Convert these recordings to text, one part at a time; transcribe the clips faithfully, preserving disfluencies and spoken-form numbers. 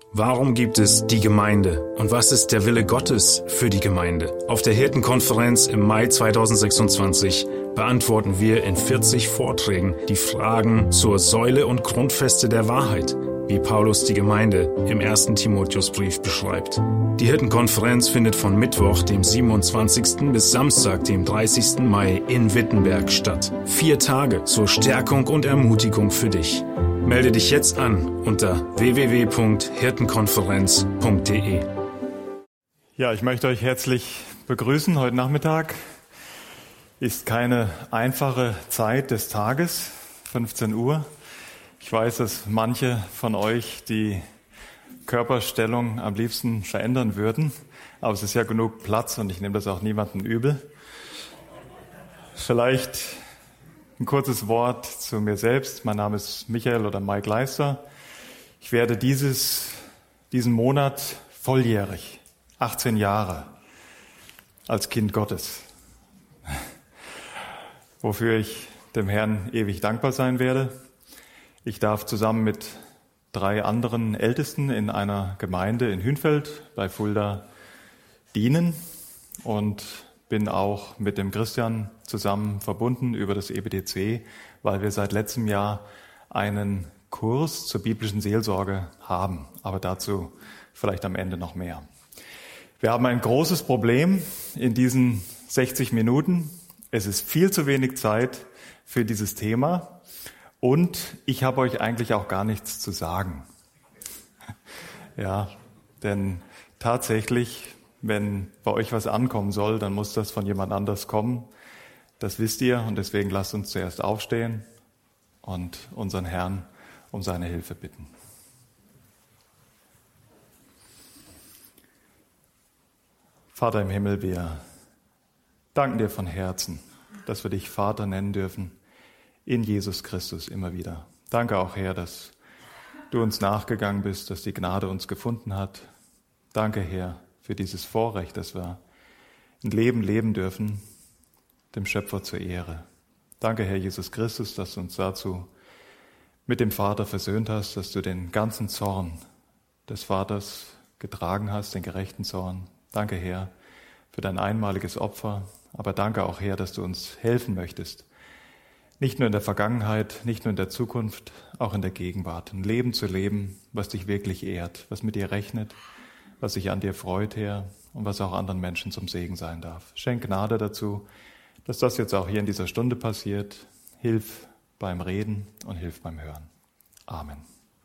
Warum gibt es die Gemeinde und was ist der Wille Gottes für die Gemeinde? Auf der Hirtenkonferenz im Mai zweitausendsechsundzwanzig beantworten wir in vierzig Vorträgen die Fragen zur Säule und Grundfeste der Wahrheit, wie Paulus die Gemeinde im ersten Timotheusbrief beschreibt. Die Hirtenkonferenz findet von Mittwoch, dem siebenundzwanzigsten bis Samstag, dem dreißigsten Mai in Wittenberg statt. Vier Tage zur Stärkung und Ermutigung für dich. Melde dich jetzt an unter w w w punkt hirtenkonferenz punkt d e. Ja, ich möchte euch herzlich begrüßen. Heute Nachmittag ist keine einfache Zeit des Tages, fünfzehn Uhr. Ich weiß, dass manche von euch die Körperstellung am liebsten verändern würden, aber es ist ja genug Platz und ich nehme das auch niemandem übel. Vielleicht ein kurzes Wort zu mir selbst. Mein Name ist Michael oder Mike Leister. Ich werde dieses, diesen Monat volljährig, achtzehn Jahre als Kind Gottes, wofür ich dem Herrn ewig dankbar sein werde. Ich darf zusammen mit drei anderen Ältesten in einer Gemeinde in Hünfeld bei Fulda dienen und bin auch mit dem Christian zusammen verbunden über das E B D C, weil wir seit letztem Jahr einen Kurs zur biblischen Seelsorge haben. Aber dazu vielleicht am Ende noch mehr. Wir haben ein großes Problem in diesen sechzig Minuten. Es ist viel zu wenig Zeit für dieses Thema und ich habe euch eigentlich auch gar nichts zu sagen. Ja, denn tatsächlich, wenn bei euch was ankommen soll, dann muss das von jemand anders kommen. Das wisst ihr und deswegen lasst uns zuerst aufstehen und unseren Herrn um seine Hilfe bitten. Vater im Himmel, wir danken dir von Herzen, dass wir dich Vater nennen dürfen in Jesus Christus immer wieder. Danke auch, Herr, dass du uns nachgegangen bist, dass die Gnade uns gefunden hat. Danke, Herr, für dieses Vorrecht, dass wir ein Leben leben dürfen, dem Schöpfer zur Ehre. Danke, Herr Jesus Christus, dass du uns dazu mit dem Vater versöhnt hast, dass du den ganzen Zorn des Vaters getragen hast, den gerechten Zorn. Danke, Herr, für dein einmaliges Opfer, aber danke auch, Herr, dass du uns helfen möchtest, nicht nur in der Vergangenheit, nicht nur in der Zukunft, auch in der Gegenwart, ein Leben zu leben, was dich wirklich ehrt, was mit dir rechnet, was sich an dir freut, Herr, und was auch anderen Menschen zum Segen sein darf. Schenk Gnade dazu, dass das jetzt auch hier in dieser Stunde passiert. Hilf beim Reden und hilf beim Hören. Amen.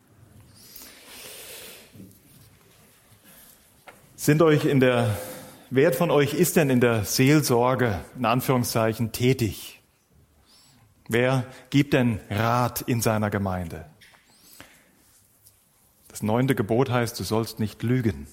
Sind euch in der, wer von euch ist denn in der Seelsorge, in Anführungszeichen, tätig? Wer gibt denn Rat in seiner Gemeinde? Das neunte Gebot heißt, du sollst nicht lügen.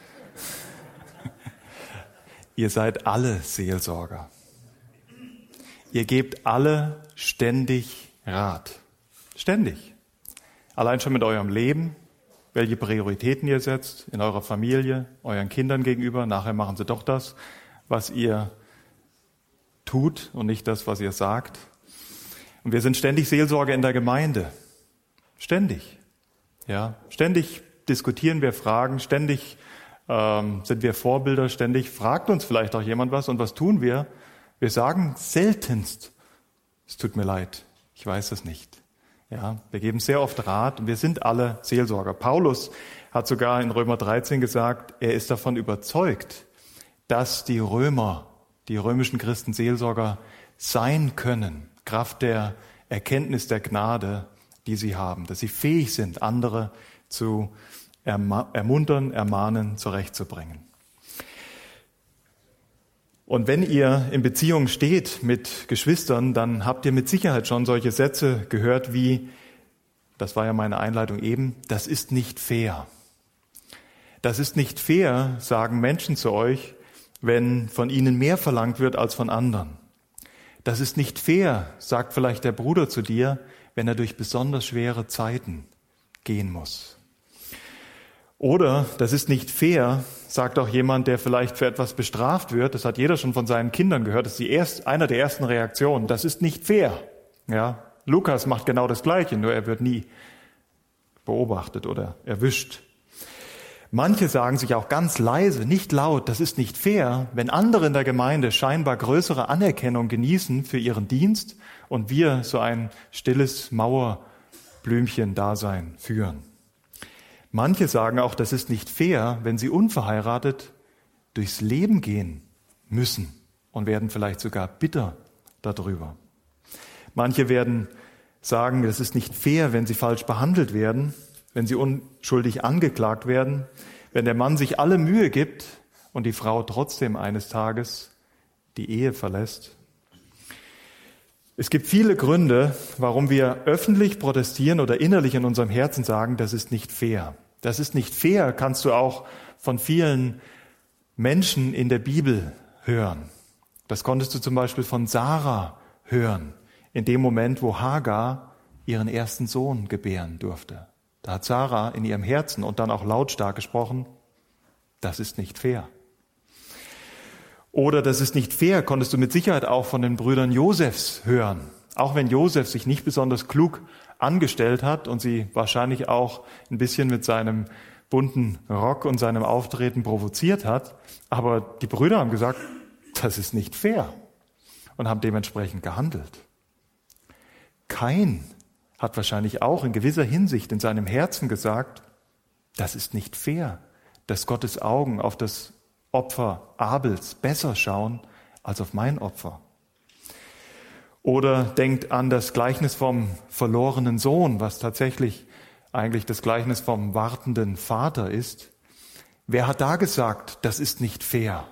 Ihr seid alle Seelsorger. Ihr gebt alle ständig Rat. Ständig. Allein schon mit eurem Leben, welche Prioritäten ihr setzt, in eurer Familie, euren Kindern gegenüber. Nachher machen sie doch das, was ihr tut und nicht das, was ihr sagt. Und wir sind ständig Seelsorger in der Gemeinde. Ständig. Ja, ständig diskutieren wir Fragen, ständig ähm, sind wir Vorbilder, ständig fragt uns vielleicht auch jemand was. Und was tun wir? Wir sagen seltenst, es tut mir leid, ich weiß es nicht. Ja, wir geben sehr oft Rat und wir sind alle Seelsorger. Paulus hat sogar in Römer dreizehn gesagt, er ist davon überzeugt, dass die Römer, die römischen Christen Seelsorger sein können, Kraft der Erkenntnis der Gnade, die sie haben, dass sie fähig sind, andere zu ermuntern, ermahnen, zurechtzubringen. Und wenn ihr in Beziehung steht mit Geschwistern, dann habt ihr mit Sicherheit schon solche Sätze gehört wie, das war ja meine Einleitung eben, das ist nicht fair. Das ist nicht fair, sagen Menschen zu euch, wenn von ihnen mehr verlangt wird als von anderen. Das ist nicht fair, sagt vielleicht der Bruder zu dir, wenn er durch besonders schwere Zeiten gehen muss. Oder, das ist nicht fair, sagt auch jemand, der vielleicht für etwas bestraft wird. Das hat jeder schon von seinen Kindern gehört. Das ist die erste, einer der ersten Reaktionen. Das ist nicht fair. Ja, Lukas macht genau das Gleiche, nur er wird nie beobachtet oder erwischt. Manche sagen sich auch ganz leise, nicht laut, das ist nicht fair, wenn andere in der Gemeinde scheinbar größere Anerkennung genießen für ihren Dienst und wir so ein stilles Mauerblümchen-Dasein führen. Manche sagen auch, das ist nicht fair, wenn sie unverheiratet durchs Leben gehen müssen und werden vielleicht sogar bitter darüber. Manche werden sagen, es ist nicht fair, wenn sie falsch behandelt werden, wenn sie unschuldig angeklagt werden, wenn der Mann sich alle Mühe gibt und die Frau trotzdem eines Tages die Ehe verlässt. Es gibt viele Gründe, warum wir öffentlich protestieren oder innerlich in unserem Herzen sagen, das ist nicht fair. Das ist nicht fair, kannst du auch von vielen Menschen in der Bibel hören. Das konntest du zum Beispiel von Sarah hören, in dem Moment, wo Hagar ihren ersten Sohn gebären durfte. Da hat Sarah in ihrem Herzen und dann auch lautstark gesprochen, das ist nicht fair. Oder das ist nicht fair, konntest du mit Sicherheit auch von den Brüdern Josefs hören. Auch wenn Josef sich nicht besonders klug angestellt hat und sie wahrscheinlich auch ein bisschen mit seinem bunten Rock und seinem Auftreten provoziert hat. Aber die Brüder haben gesagt, das ist nicht fair und haben dementsprechend gehandelt. Kain hat wahrscheinlich auch in gewisser Hinsicht in seinem Herzen gesagt, das ist nicht fair, dass Gottes Augen auf das Opfer Abels besser schauen als auf mein Opfer. Oder denkt an das Gleichnis vom verlorenen Sohn, was tatsächlich eigentlich das Gleichnis vom wartenden Vater ist. Wer hat da gesagt, das ist nicht fair?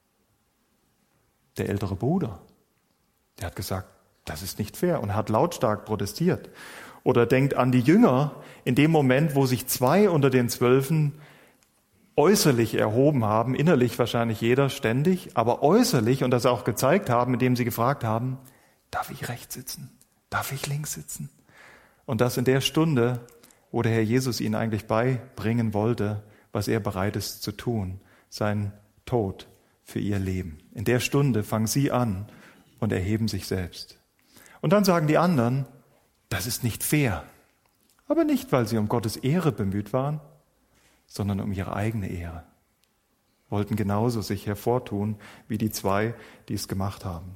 Der ältere Bruder. Der hat gesagt, das ist nicht fair und hat lautstark protestiert. Oder denkt an die Jünger in dem Moment, wo sich zwei unter den Zwölfen äußerlich erhoben haben, innerlich wahrscheinlich jeder ständig, aber äußerlich und das auch gezeigt haben, indem sie gefragt haben, darf ich rechts sitzen? Darf ich links sitzen? Und das in der Stunde, wo der Herr Jesus ihnen eigentlich beibringen wollte, was er bereit ist zu tun, sein Tod für ihr Leben. In der Stunde fangen sie an und erheben sich selbst. Und dann sagen die anderen, das ist nicht fair. Aber nicht, weil sie um Gottes Ehre bemüht waren, sondern um ihre eigene Ehre. Wollten genauso sich hervortun wie die zwei, die es gemacht haben.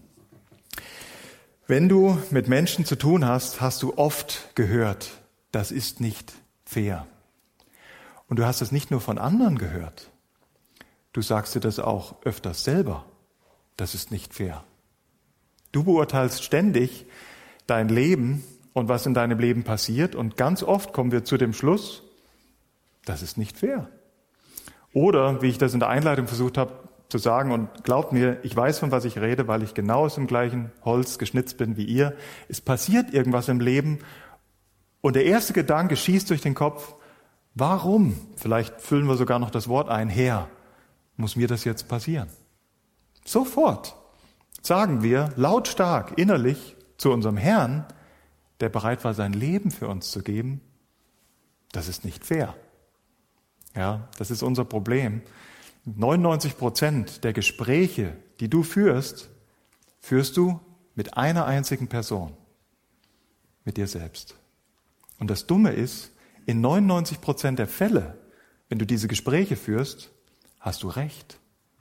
Wenn du mit Menschen zu tun hast, hast du oft gehört, das ist nicht fair. Und du hast es nicht nur von anderen gehört. Du sagst dir das auch öfters selber. Das ist nicht fair. Du beurteilst ständig dein Leben und was in deinem Leben passiert. Und ganz oft kommen wir zu dem Schluss, das ist nicht fair. Oder, wie ich das in der Einleitung versucht habe zu sagen, und glaubt mir, ich weiß, von was ich rede, weil ich genau aus dem gleichen Holz geschnitzt bin wie ihr. Es passiert irgendwas im Leben und der erste Gedanke schießt durch den Kopf, warum? Vielleicht füllen wir sogar noch das Wort ein, Herr, muss mir das jetzt passieren? Sofort sagen wir lautstark innerlich zu unserem Herrn, der bereit war, sein Leben für uns zu geben, das ist nicht fair. Ja, das ist unser Problem. neunundneunzig Prozent der Gespräche, die du führst, führst du mit einer einzigen Person, mit dir selbst. Und das Dumme ist, in neunundneunzig Prozent der Fälle, wenn du diese Gespräche führst, hast du recht.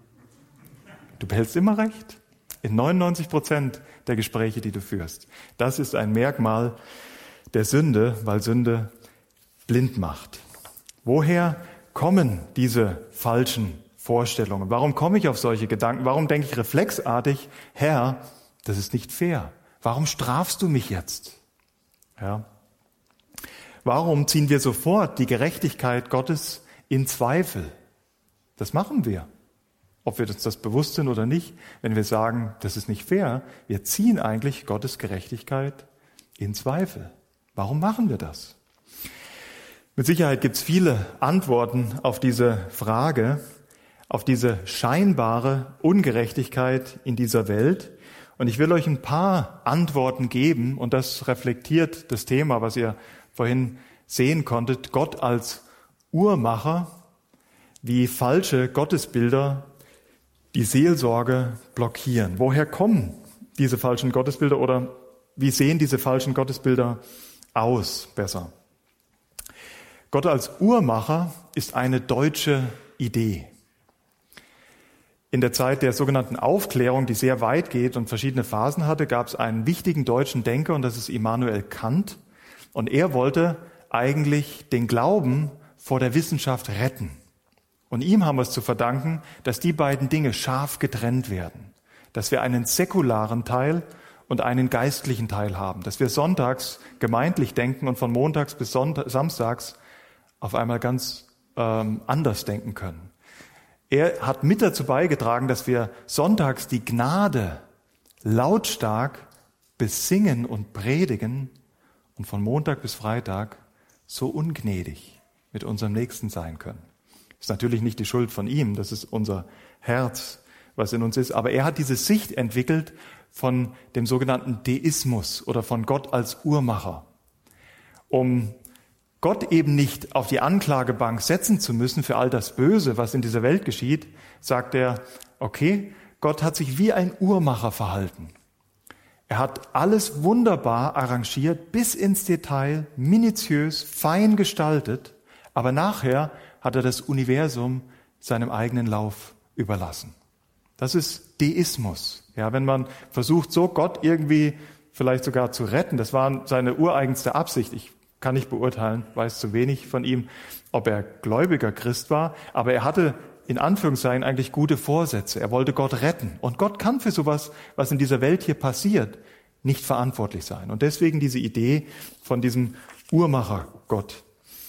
Du behältst immer recht. In neunundneunzig Prozent der Gespräche, die du führst. Das ist ein Merkmal der Sünde, weil Sünde blind macht. Woher kommen diese falschen Vorstellungen? Warum komme ich auf solche Gedanken? Warum denke ich reflexartig, Herr, das ist nicht fair. Warum strafst du mich jetzt? Ja. Warum ziehen wir sofort die Gerechtigkeit Gottes in Zweifel? Das machen wir. Ob wir uns das bewusst sind oder nicht, wenn wir sagen, das ist nicht fair, wir ziehen eigentlich Gottes Gerechtigkeit in Zweifel. Warum machen wir das? Mit Sicherheit gibt es viele Antworten auf diese Frage, auf diese scheinbare Ungerechtigkeit in dieser Welt. Und ich will euch ein paar Antworten geben und das reflektiert das Thema, was ihr vorhin sehen konntet, Gott als Uhrmacher, wie falsche Gottesbilder die Seelsorge blockieren. Woher kommen diese falschen Gottesbilder oder wie sehen diese falschen Gottesbilder aus, besser? Gott als Uhrmacher ist eine deutsche Idee. In der Zeit der sogenannten Aufklärung, die sehr weit geht und verschiedene Phasen hatte, gab es einen wichtigen deutschen Denker, und das ist Immanuel Kant. Und er wollte eigentlich den Glauben vor der Wissenschaft retten. Und ihm haben wir es zu verdanken, dass die beiden Dinge scharf getrennt werden. Dass wir einen säkularen Teil und einen geistlichen Teil haben. Dass wir sonntags gemeindlich denken und von montags bis Sonntag, samstags auf einmal ganz ähm, anders denken können. Er hat mit dazu beigetragen, dass wir sonntags die Gnade lautstark besingen und predigen und von Montag bis Freitag so ungnädig mit unserem Nächsten sein können. Das ist natürlich nicht die Schuld von ihm, das ist unser Herz, was in uns ist. Aber er hat diese Sicht entwickelt von dem sogenannten Deismus oder von Gott als Uhrmacher, um Gott eben nicht auf die Anklagebank setzen zu müssen für all das Böse, was in dieser Welt geschieht, sagt er, okay, Gott hat sich wie ein Uhrmacher verhalten. Er hat alles wunderbar arrangiert, bis ins Detail, minutiös, fein gestaltet, aber nachher hat er das Universum seinem eigenen Lauf überlassen. Das ist Deismus. Ja, wenn man versucht, so Gott irgendwie vielleicht sogar zu retten, das war seine ureigenste Absicht. Ich kann nicht beurteilen, weiß zu wenig von ihm, ob er gläubiger Christ war, aber er hatte in Anführungszeichen eigentlich gute Vorsätze. Er wollte Gott retten. Und Gott kann für sowas, was in dieser Welt hier passiert, nicht verantwortlich sein. Und deswegen diese Idee von diesem Uhrmacher-Gott.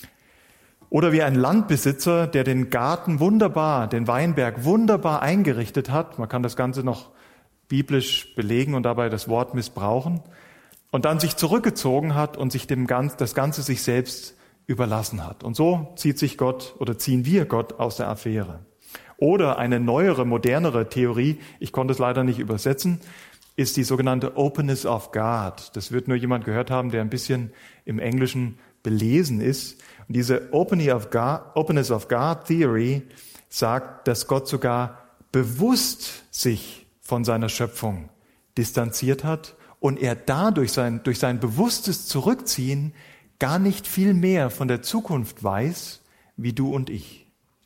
Oder wie ein Landbesitzer, der den Garten wunderbar, den Weinberg wunderbar eingerichtet hat. Man kann das Ganze noch biblisch belegen und dabei das Wort missbrauchen. Und dann sich zurückgezogen hat und sich dem Ganzen, das Ganze sich selbst überlassen hat. Und so zieht sich Gott oder ziehen wir Gott aus der Affäre. Oder eine neuere, modernere Theorie, ich konnte es leider nicht übersetzen, ist die sogenannte Openness of God. Das wird nur jemand gehört haben, der ein bisschen im Englischen belesen ist. Und diese Openness of God, Openness of God Theory sagt, dass Gott sogar bewusst sich von seiner Schöpfung distanziert hat und er dadurch sein, durch sein bewusstes Zurückziehen gar nicht viel mehr von der Zukunft weiß, wie du und ich.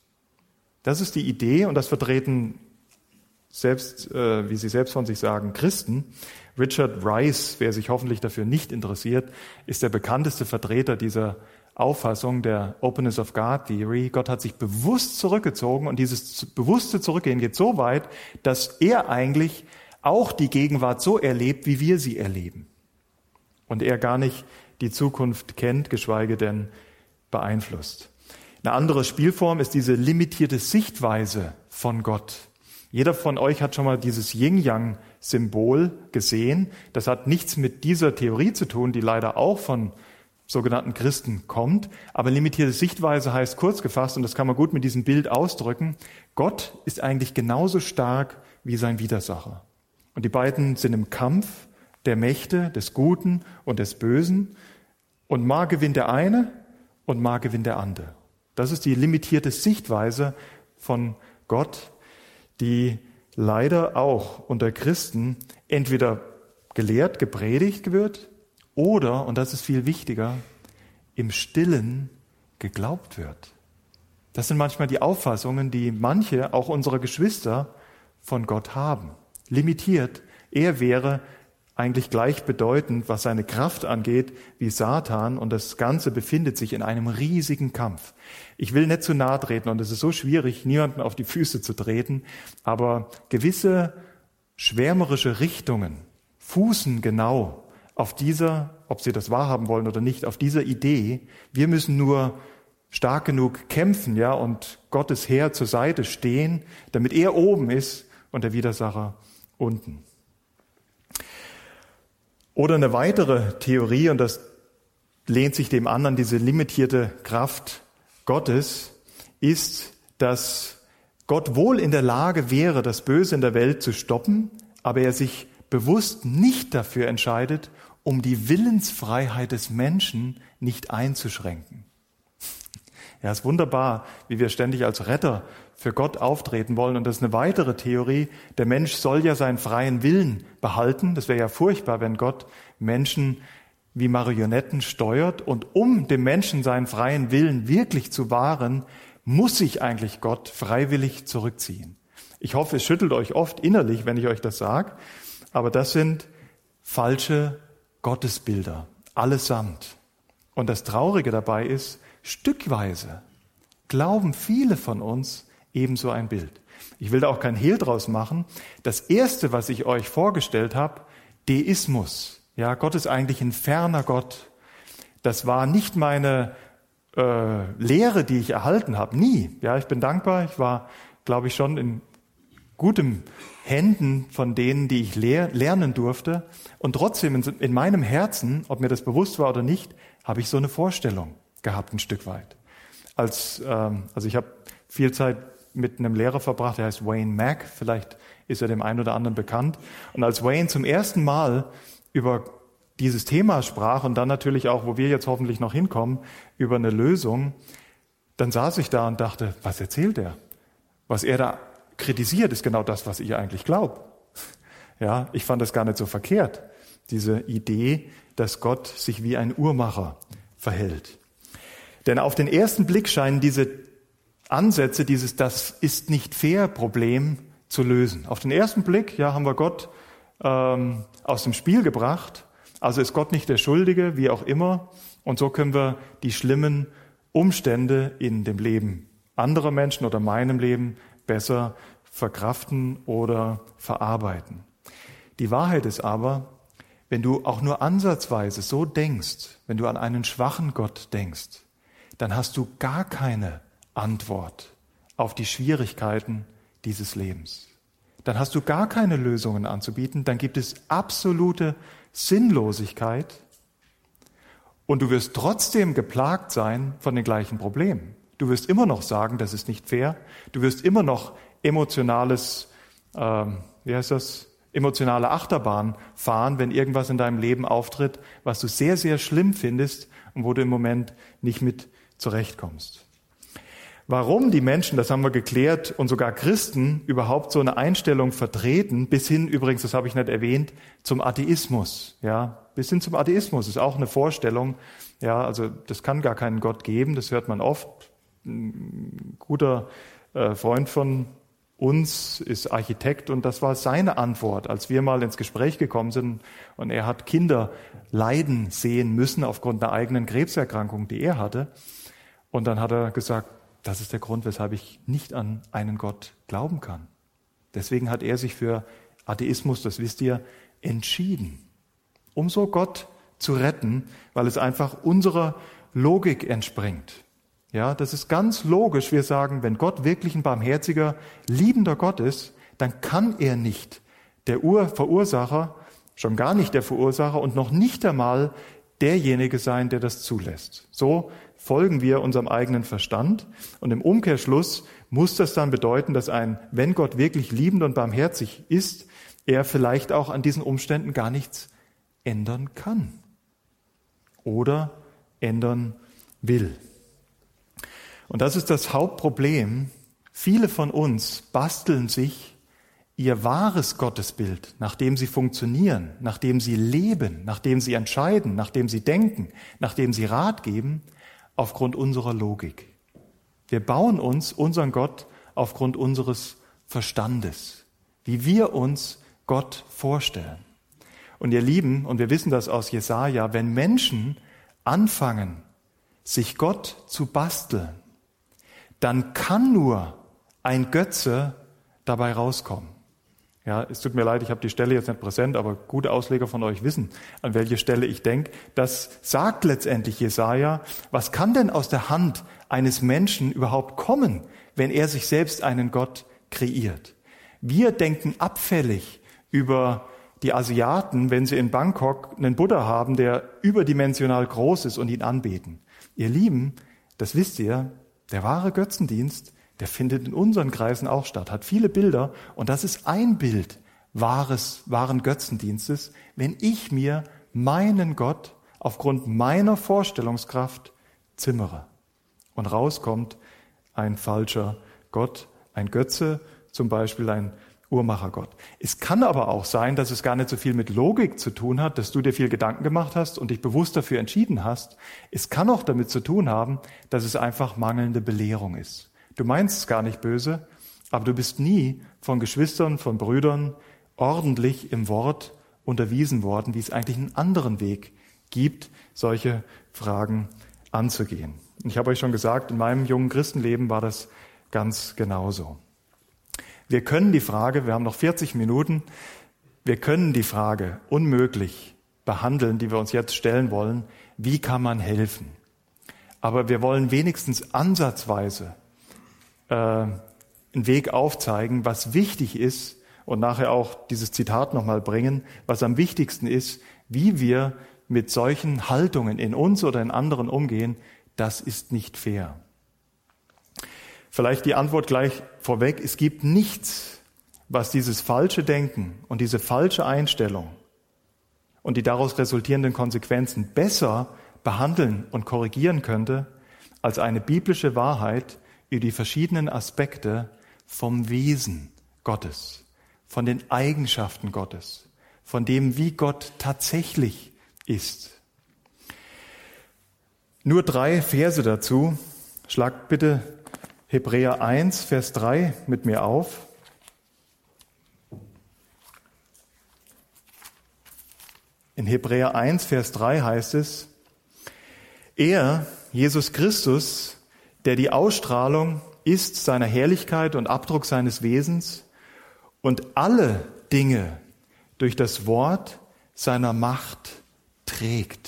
Das ist die Idee und das vertreten selbst, äh, wie sie selbst von sich sagen, Christen. Richard Rice, wer sich hoffentlich dafür nicht interessiert, ist der bekannteste Vertreter dieser Auffassung der Openness of God Theory. Gott hat sich bewusst zurückgezogen und dieses bewusste Zurückgehen geht so weit, dass er eigentlich auch die Gegenwart so erlebt, wie wir sie erleben. Und er gar nicht die Zukunft kennt, geschweige denn beeinflusst. Eine andere Spielform ist diese limitierte Sichtweise von Gott. Jeder von euch hat schon mal dieses Yin-Yang-Symbol gesehen. Das hat nichts mit dieser Theorie zu tun, die leider auch von sogenannten Christen kommt. Aber limitierte Sichtweise heißt kurz gefasst, und das kann man gut mit diesem Bild ausdrücken, Gott ist eigentlich genauso stark wie sein Widersacher. Und die beiden sind im Kampf der Mächte, des Guten und des Bösen. Und mal gewinnt der eine und mal gewinnt der andere. Das ist die limitierte Sichtweise von Gott, die leider auch unter Christen entweder gelehrt, gepredigt wird oder, und das ist viel wichtiger, im Stillen geglaubt wird. Das sind manchmal die Auffassungen, die manche, auch unsere Geschwister, von Gott haben. Limitiert. Er wäre eigentlich gleichbedeutend, was seine Kraft angeht, wie Satan, und das Ganze befindet sich in einem riesigen Kampf. Ich will nicht zu nahe treten und es ist so schwierig, niemanden auf die Füße zu treten, aber gewisse schwärmerische Richtungen fußen genau auf dieser, ob sie das wahrhaben wollen oder nicht, auf dieser Idee. Wir müssen nur stark genug kämpfen, ja, und Gottes Heer zur Seite stehen, damit er oben ist und der Widersacher unten. Oder eine weitere Theorie, und das lehnt sich dem an, an diese limitierte Kraft Gottes, ist, dass Gott wohl in der Lage wäre, das Böse in der Welt zu stoppen, aber er sich bewusst nicht dafür entscheidet, um die Willensfreiheit des Menschen nicht einzuschränken. Ja, es ist wunderbar, wie wir ständig als Retter für Gott auftreten wollen. Und das ist eine weitere Theorie. Der Mensch soll ja seinen freien Willen behalten. Das wäre ja furchtbar, wenn Gott Menschen wie Marionetten steuert, und um dem Menschen seinen freien Willen wirklich zu wahren, muss sich eigentlich Gott freiwillig zurückziehen. Ich hoffe, es schüttelt euch oft innerlich, wenn ich euch das sage, aber das sind falsche Gottesbilder, allesamt. Und das Traurige dabei ist, stückweise glauben viele von uns ebenso ein Bild. Ich will da auch kein Hehl draus machen. Das Erste, was ich euch vorgestellt habe, Deismus. Ja, Gott ist eigentlich ein ferner Gott. Das war nicht meine äh, Lehre, die ich erhalten habe. Nie. Ja, ich bin dankbar. Ich war, glaube ich, schon in guten Händen von denen, die ich lehr- lernen durfte. Und trotzdem in, in meinem Herzen, ob mir das bewusst war oder nicht, habe ich so eine Vorstellung gehabt, ein Stück weit. Als, ähm, also ich habe viel Zeit mit einem Lehrer verbracht, der heißt Wayne Mack, vielleicht ist er dem einen oder anderen bekannt. Und als Wayne zum ersten Mal über dieses Thema sprach und dann natürlich auch, wo wir jetzt hoffentlich noch hinkommen, über eine Lösung, dann saß ich da und dachte, was erzählt er? Was er da kritisiert, ist genau das, was ich eigentlich glaube. Ja, ich fand das gar nicht so verkehrt, diese Idee, dass Gott sich wie ein Uhrmacher verhält. Denn auf den ersten Blick scheinen diese Ansätze, dieses Das ist nicht fair Problem zu lösen. Auf den ersten Blick, ja, haben wir Gott ähm, aus dem Spiel gebracht. Also ist Gott nicht der Schuldige, wie auch immer. Und so können wir die schlimmen Umstände in dem Leben anderer Menschen oder meinem Leben besser verkraften oder verarbeiten. Die Wahrheit ist aber, wenn du auch nur ansatzweise so denkst, wenn du an einen schwachen Gott denkst, dann hast du gar keine Antwort auf die Schwierigkeiten dieses Lebens. Dann hast du gar keine Lösungen anzubieten, dann gibt es absolute Sinnlosigkeit und du wirst trotzdem geplagt sein von den gleichen Problemen. Du wirst immer noch sagen, das ist nicht fair. Du wirst immer noch emotionales, ähm, wie heißt das, emotionale Achterbahn fahren, wenn irgendwas in deinem Leben auftritt, was du sehr, sehr schlimm findest und wo du im Moment nicht mit zurechtkommst. Warum die Menschen, das haben wir geklärt, und sogar Christen überhaupt so eine Einstellung vertreten, bis hin übrigens, das habe ich nicht erwähnt, zum Atheismus. Ja, bis hin zum Atheismus ist auch eine Vorstellung. Ja, also das kann gar keinen Gott geben. Das hört man oft. Ein guter äh, Freund von uns ist Architekt und das war seine Antwort, als wir mal ins Gespräch gekommen sind und er hat Kinder leiden sehen müssen aufgrund einer eigenen Krebserkrankung, die er hatte. Und dann hat er gesagt, das ist der Grund, weshalb ich nicht an einen Gott glauben kann. Deswegen hat er sich für Atheismus, das wisst ihr, entschieden, um so Gott zu retten, weil es einfach unserer Logik entspringt. Ja, das ist ganz logisch. Wir sagen, wenn Gott wirklich ein barmherziger, liebender Gott ist, dann kann er nicht der Ur- Verursacher, schon gar nicht der Verursacher und noch nicht einmal derjenige sein, der das zulässt. So folgen wir unserem eigenen Verstand und im Umkehrschluss muss das dann bedeuten, dass ein, wenn Gott wirklich liebend und barmherzig ist, er vielleicht auch an diesen Umständen gar nichts ändern kann oder ändern will. Und das ist das Hauptproblem. Viele von uns basteln sich ihr wahres Gottesbild, nach dem sie funktionieren, nach dem sie leben, nach dem sie entscheiden, nach dem sie denken, nach dem sie Rat geben, aufgrund unserer Logik. Wir bauen uns unseren Gott aufgrund unseres Verstandes, wie wir uns Gott vorstellen. Und ihr Lieben, und wir wissen das aus Jesaja, wenn Menschen anfangen, sich Gott zu basteln, dann kann nur ein Götze dabei rauskommen. Ja, es tut mir leid, ich habe die Stelle jetzt nicht präsent, aber gute Ausleger von euch wissen, an welche Stelle ich denke. Das sagt letztendlich Jesaja. Was kann denn aus der Hand eines Menschen überhaupt kommen, wenn er sich selbst einen Gott kreiert? Wir denken abfällig über die Asiaten, wenn sie in Bangkok einen Buddha haben, der überdimensional groß ist und ihn anbeten. Ihr Lieben, das wisst ihr, der wahre Götzendienst, der findet in unseren Kreisen auch statt, hat viele Bilder und das ist ein Bild wahres, wahren Götzendienstes, wenn ich mir meinen Gott aufgrund meiner Vorstellungskraft zimmere. Und rauskommt ein falscher Gott, ein Götze, zum Beispiel ein Uhrmachergott. Es kann aber auch sein, dass es gar nicht so viel mit Logik zu tun hat, dass du dir viel Gedanken gemacht hast und dich bewusst dafür entschieden hast. Es kann auch damit zu tun haben, dass es einfach mangelnde Belehrung ist. Du meinst es gar nicht böse, aber du bist nie von Geschwistern, von Brüdern ordentlich im Wort unterwiesen worden, wie es eigentlich einen anderen Weg gibt, solche Fragen anzugehen. Und ich habe euch schon gesagt, in meinem jungen Christenleben war das ganz genauso. Wir können die Frage, wir haben noch vierzig Minuten, wir können die Frage unmöglich behandeln, die wir uns jetzt stellen wollen, wie kann man helfen? Aber wir wollen wenigstens ansatzweise äh, einen Weg aufzeigen, was wichtig ist und nachher auch dieses Zitat nochmal bringen, was am wichtigsten ist, wie wir mit solchen Haltungen in uns oder in anderen umgehen, das ist nicht fair. Vielleicht die Antwort gleich vorweg. Es gibt nichts, was dieses falsche Denken und diese falsche Einstellung und die daraus resultierenden Konsequenzen besser behandeln und korrigieren könnte, als eine biblische Wahrheit über die verschiedenen Aspekte vom Wesen Gottes, von den Eigenschaften Gottes, von dem, wie Gott tatsächlich ist. Nur drei Verse dazu. Schlagt bitte Hebräer eins, Vers drei mit mir auf. In Hebräer eins, Vers drei heißt es, er, Jesus Christus, der die Ausstrahlung ist seiner Herrlichkeit und Abdruck seines Wesens und alle Dinge durch das Wort seiner Macht trägt.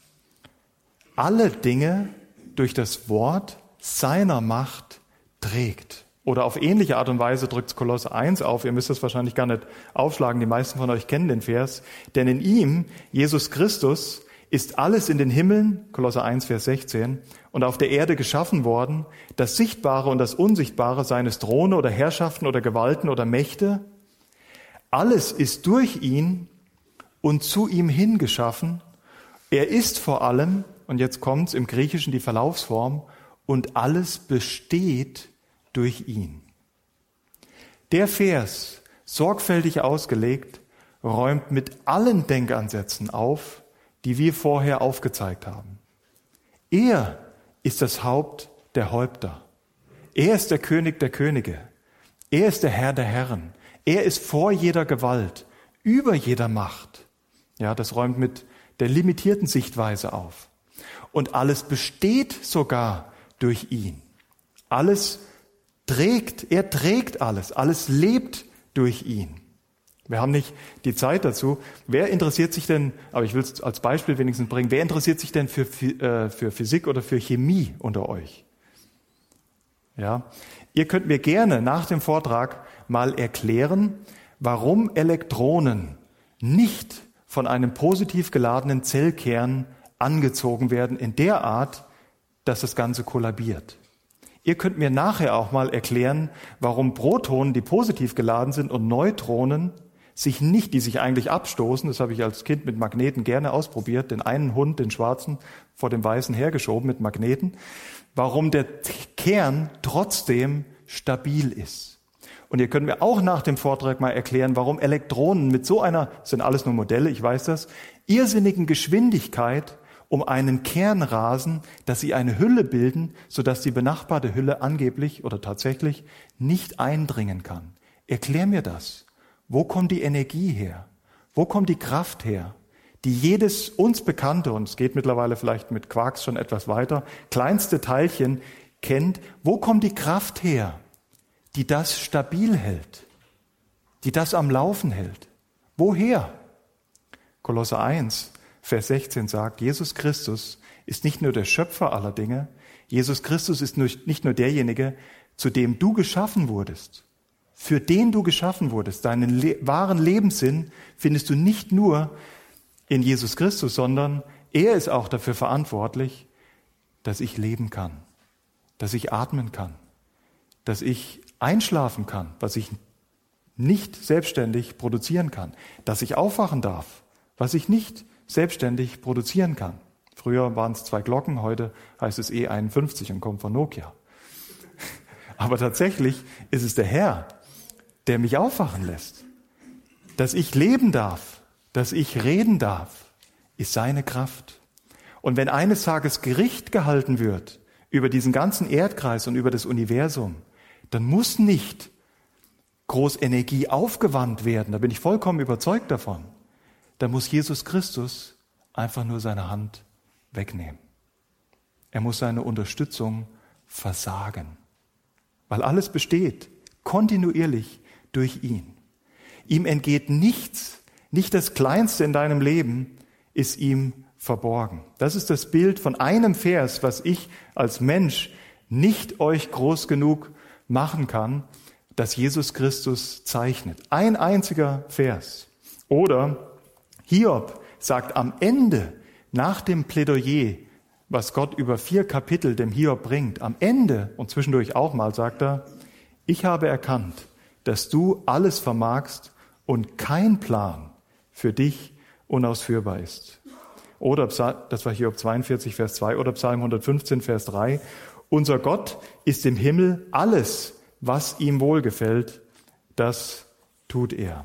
Alle Dinge durch das Wort seiner Macht trägt. Oder auf ähnliche Art und Weise drückt es Kolosser eins auf. Ihr müsst das wahrscheinlich gar nicht aufschlagen. Die meisten von euch kennen den Vers. Denn in ihm, Jesus Christus, ist alles in den Himmeln, Kolosser eins, Vers sechzehn, und auf der Erde geschaffen worden, das Sichtbare und das Unsichtbare, seien es Throne oder Herrschaften oder Gewalten oder Mächte. Alles ist durch ihn und zu ihm hingeschaffen. Er ist vor allem, und jetzt kommt's im Griechischen die Verlaufsform, und alles besteht durch ihn. Der Vers, sorgfältig ausgelegt, räumt mit allen Denkansätzen auf, die wir vorher aufgezeigt haben. Er ist das Haupt der Häupter. Er ist der König der Könige. Er ist der Herr der Herren. Er ist vor jeder Gewalt, über jeder Macht. Ja, das räumt mit der limitierten Sichtweise auf. Und alles besteht sogar durch ihn. Alles trägt, er trägt alles, alles lebt durch ihn. Wir haben nicht die Zeit dazu. Wer interessiert sich denn, aber ich will es als Beispiel wenigstens bringen, wer interessiert sich denn für, äh, für Physik oder für Chemie unter euch? Ja, ihr könnt mir gerne nach dem Vortrag mal erklären, warum Elektronen nicht von einem positiv geladenen Zellkern angezogen werden in der Art, dass das Ganze kollabiert. Ihr könnt mir nachher auch mal erklären, warum Protonen, die positiv geladen sind, und Neutronen sich nicht, die sich eigentlich abstoßen, das habe ich als Kind mit Magneten gerne ausprobiert, den einen Hund, den schwarzen, vor dem weißen hergeschoben mit Magneten, warum der Kern trotzdem stabil ist. Und ihr könnt mir auch nach dem Vortrag mal erklären, warum Elektronen mit so einer, das sind alles nur Modelle, ich weiß das, irrsinnigen Geschwindigkeit um einen Kern rasen, dass sie eine Hülle bilden, sodass die benachbarte Hülle angeblich oder tatsächlich nicht eindringen kann. Erklär mir das. Wo kommt die Energie her? Wo kommt die Kraft her, die jedes uns bekannte, und es geht mittlerweile vielleicht mit Quarks schon etwas weiter, kleinste Teilchen kennt? Wo kommt die Kraft her, die das stabil hält, die das am Laufen hält? Woher? Kolosser eins, Vers sechzehn sagt, Jesus Christus ist nicht nur der Schöpfer aller Dinge, Jesus Christus ist nicht nur derjenige, zu dem du geschaffen wurdest, für den du geschaffen wurdest. Deinen le- wahren Lebenssinn findest du nicht nur in Jesus Christus, sondern er ist auch dafür verantwortlich, dass ich leben kann, dass ich atmen kann, dass ich einschlafen kann, was ich nicht selbstständig produzieren kann, dass ich aufwachen darf, was ich nicht selbstständig produzieren kann. Früher waren es zwei Glocken, heute heißt es E einundfünfzig und kommt von Nokia. Aber tatsächlich ist es der Herr, der mich aufwachen lässt. Dass ich leben darf, dass ich reden darf, ist seine Kraft. Und wenn eines Tages Gericht gehalten wird über diesen ganzen Erdkreis und über das Universum, dann muss nicht groß Energie aufgewandt werden, da bin ich vollkommen überzeugt davon. Da muss Jesus Christus einfach nur seine Hand wegnehmen. Er muss seine Unterstützung versagen, weil alles besteht kontinuierlich durch ihn. Ihm entgeht nichts, nicht das Kleinste in deinem Leben ist ihm verborgen. Das ist das Bild von einem Vers, was ich als Mensch nicht euch groß genug machen kann, das Jesus Christus zeichnet. Ein einziger Vers. Oder Hiob sagt am Ende, nach dem Plädoyer, was Gott über vier Kapitel dem Hiob bringt, am Ende und zwischendurch auch mal sagt er, ich habe erkannt, dass du alles vermagst und kein Plan für dich unausführbar ist. Oder, das war Hiob zweiundvierzig, Vers zwei, oder Psalm hundertfünfzehn, Vers drei, unser Gott ist im Himmel, alles, was ihm wohlgefällt, das tut er.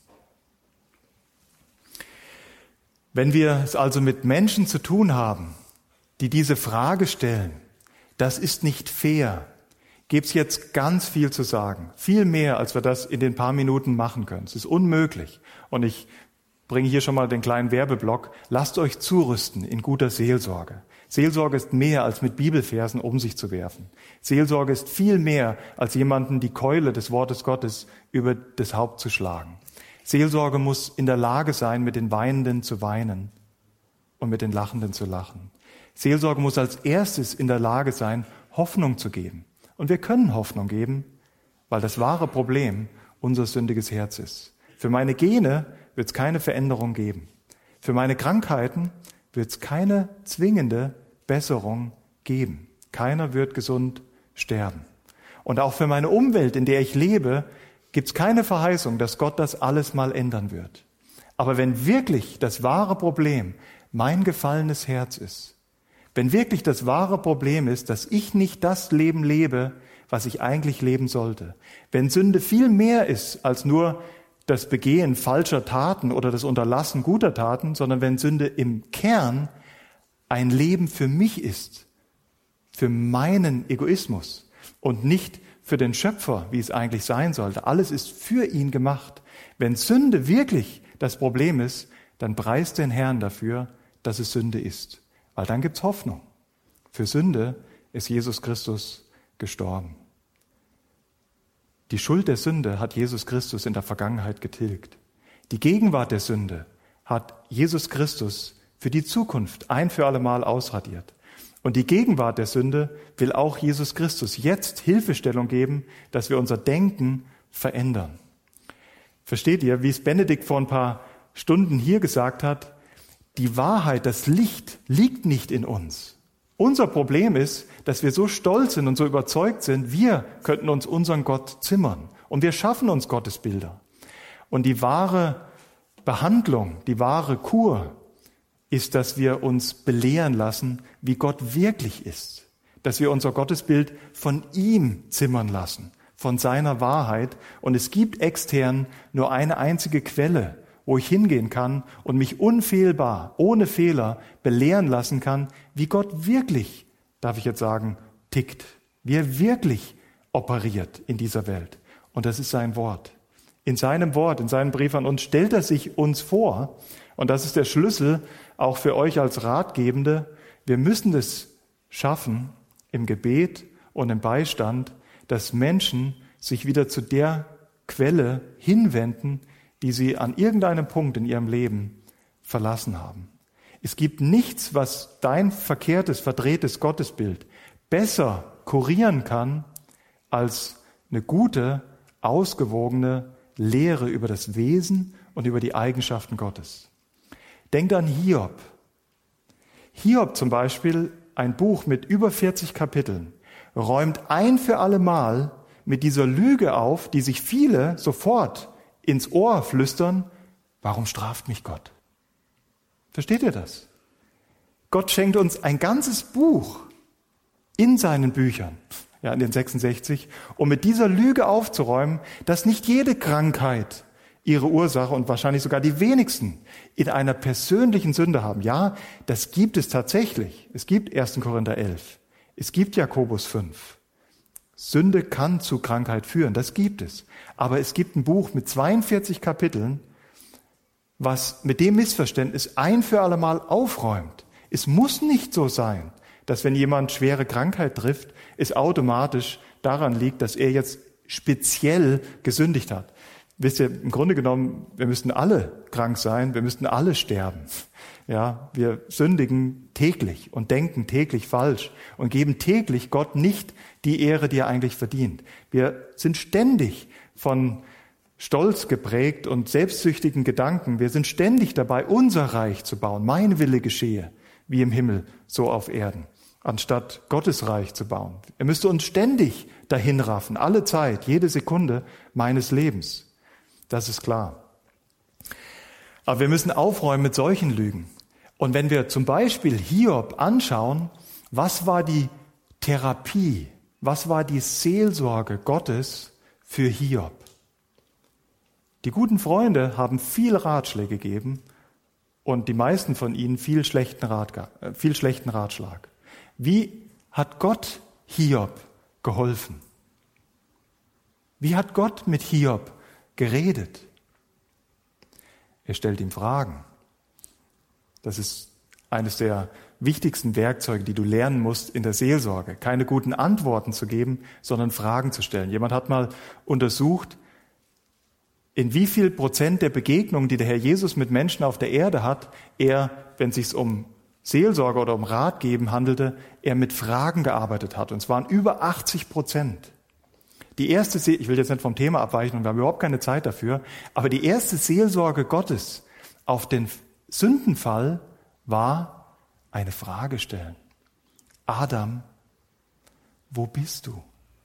Wenn wir es also mit Menschen zu tun haben, die diese Frage stellen, das ist nicht fair, gibt es jetzt ganz viel zu sagen. Viel mehr, als wir das in den paar Minuten machen können. Es ist unmöglich. Und ich bringe hier schon mal den kleinen Werbeblock. Lasst euch zurüsten in guter Seelsorge. Seelsorge ist mehr, als mit Bibelversen um sich zu werfen. Seelsorge ist viel mehr, als jemanden die Keule des Wortes Gottes über das Haupt zu schlagen. Seelsorge muss in der Lage sein, mit den Weinenden zu weinen und mit den Lachenden zu lachen. Seelsorge muss als erstes in der Lage sein, Hoffnung zu geben. Und wir können Hoffnung geben, weil das wahre Problem unser sündiges Herz ist. Für meine Gene wird es keine Veränderung geben. Für meine Krankheiten wird es keine zwingende Besserung geben. Keiner wird gesund sterben. Und auch für meine Umwelt, in der ich lebe, gibt es keine Verheißung, dass Gott das alles mal ändern wird. Aber wenn wirklich das wahre Problem mein gefallenes Herz ist, wenn wirklich das wahre Problem ist, dass ich nicht das Leben lebe, was ich eigentlich leben sollte, wenn Sünde viel mehr ist als nur das Begehen falscher Taten oder das Unterlassen guter Taten, sondern wenn Sünde im Kern ein Leben für mich ist, für meinen Egoismus und nicht für den Schöpfer, wie es eigentlich sein sollte. Alles ist für ihn gemacht. Wenn Sünde wirklich das Problem ist, dann preist den Herrn dafür, dass es Sünde ist. Weil dann gibt's Hoffnung. Für Sünde ist Jesus Christus gestorben. Die Schuld der Sünde hat Jesus Christus in der Vergangenheit getilgt. Die Gegenwart der Sünde hat Jesus Christus für die Zukunft ein für alle Mal ausradiert. Und die Gegenwart der Sünde will auch Jesus Christus jetzt Hilfestellung geben, dass wir unser Denken verändern. Versteht ihr, wie es Benedikt vor ein paar Stunden hier gesagt hat, die Wahrheit, das Licht liegt nicht in uns. Unser Problem ist, dass wir so stolz sind und so überzeugt sind, wir könnten uns unseren Gott zimmern. Und wir schaffen uns Gottesbilder. Und die wahre Behandlung, die wahre Kur ist, dass wir uns belehren lassen, wie Gott wirklich ist. Dass wir unser Gottesbild von ihm zimmern lassen, von seiner Wahrheit. Und es gibt extern nur eine einzige Quelle, wo ich hingehen kann und mich unfehlbar, ohne Fehler belehren lassen kann, wie Gott wirklich, darf ich jetzt sagen, tickt, wie er wirklich operiert in dieser Welt. Und das ist sein Wort. In seinem Wort, in seinem Brief an uns stellt er sich uns vor. Und das ist der Schlüssel auch für euch als Ratgebende. Wir müssen es schaffen, im Gebet und im Beistand, dass Menschen sich wieder zu der Quelle hinwenden, die sie an irgendeinem Punkt in ihrem Leben verlassen haben. Es gibt nichts, was dein verkehrtes, verdrehtes Gottesbild besser kurieren kann, als eine gute, ausgewogene Lehre über das Wesen und über die Eigenschaften Gottes. Denkt an Hiob. Hiob zum Beispiel, ein Buch mit über vierzig Kapiteln, räumt ein für alle Mal mit dieser Lüge auf, die sich viele sofort ins Ohr flüstern, warum straft mich Gott? Versteht ihr das? Gott schenkt uns ein ganzes Buch in seinen Büchern, ja, in den sechsundsechzig, um mit dieser Lüge aufzuräumen, dass nicht jede Krankheit ihre Ursache und wahrscheinlich sogar die wenigsten in einer persönlichen Sünde haben. Ja, das gibt es tatsächlich. Es gibt erster Korinther elf. Es gibt Jakobus fünf. Sünde kann zu Krankheit führen, das gibt es. Aber es gibt ein Buch mit zweiundvierzig Kapiteln, was mit dem Missverständnis ein für alle Mal aufräumt. Es muss nicht so sein, dass wenn jemand schwere Krankheit trifft, es automatisch daran liegt, dass er jetzt speziell gesündigt hat. Wisst ihr, im Grunde genommen, wir müssten alle krank sein, wir müssten alle sterben. Ja, wir sündigen täglich und denken täglich falsch und geben täglich Gott nicht die Ehre, die er eigentlich verdient. Wir sind ständig von Stolz geprägt und selbstsüchtigen Gedanken. Wir sind ständig dabei, unser Reich zu bauen. Mein Wille geschehe, wie im Himmel, so auf Erden, anstatt Gottes Reich zu bauen. Er müsste uns ständig dahin raffen, alle Zeit, jede Sekunde meines Lebens. Das ist klar. Aber wir müssen aufräumen mit solchen Lügen. Und wenn wir zum Beispiel Hiob anschauen, was war die Therapie, was war die Seelsorge Gottes für Hiob? Die guten Freunde haben viel Ratschläge gegeben und die meisten von ihnen viel schlechten, Rat, viel schlechten Ratschlag. Wie hat Gott Hiob geholfen? Wie hat Gott mit Hiob geredet? Er stellt ihm Fragen. Das ist eines der wichtigsten Werkzeuge, die du lernen musst in der Seelsorge. Keine guten Antworten zu geben, sondern Fragen zu stellen. Jemand hat mal untersucht, in wie viel Prozent der Begegnungen, die der Herr Jesus mit Menschen auf der Erde hat, er, wenn es sich um Seelsorge oder um Rat geben handelte, er mit Fragen gearbeitet hat. Und es waren über achtzig Prozent. Die erste, See- ich will jetzt nicht vom Thema abweichen und wir haben überhaupt keine Zeit dafür, aber die erste Seelsorge Gottes auf den Sündenfall war eine Frage stellen. Adam, wo bist du?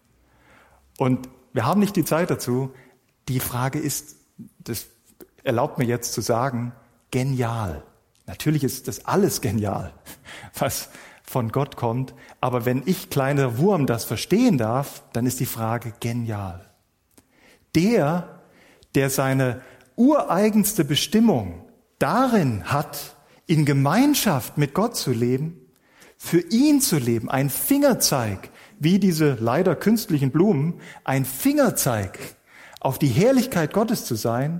Und wir haben nicht die Zeit dazu. Die Frage ist, das erlaubt mir jetzt zu sagen, genial. Natürlich ist das alles genial, was von Gott kommt. Aber wenn ich, kleiner Wurm, das verstehen darf, dann ist die Frage genial. Der, der seine ureigenste Bestimmung darin hat, in Gemeinschaft mit Gott zu leben, für ihn zu leben, ein Fingerzeig, wie diese leider künstlichen Blumen, ein Fingerzeig auf die Herrlichkeit Gottes zu sein,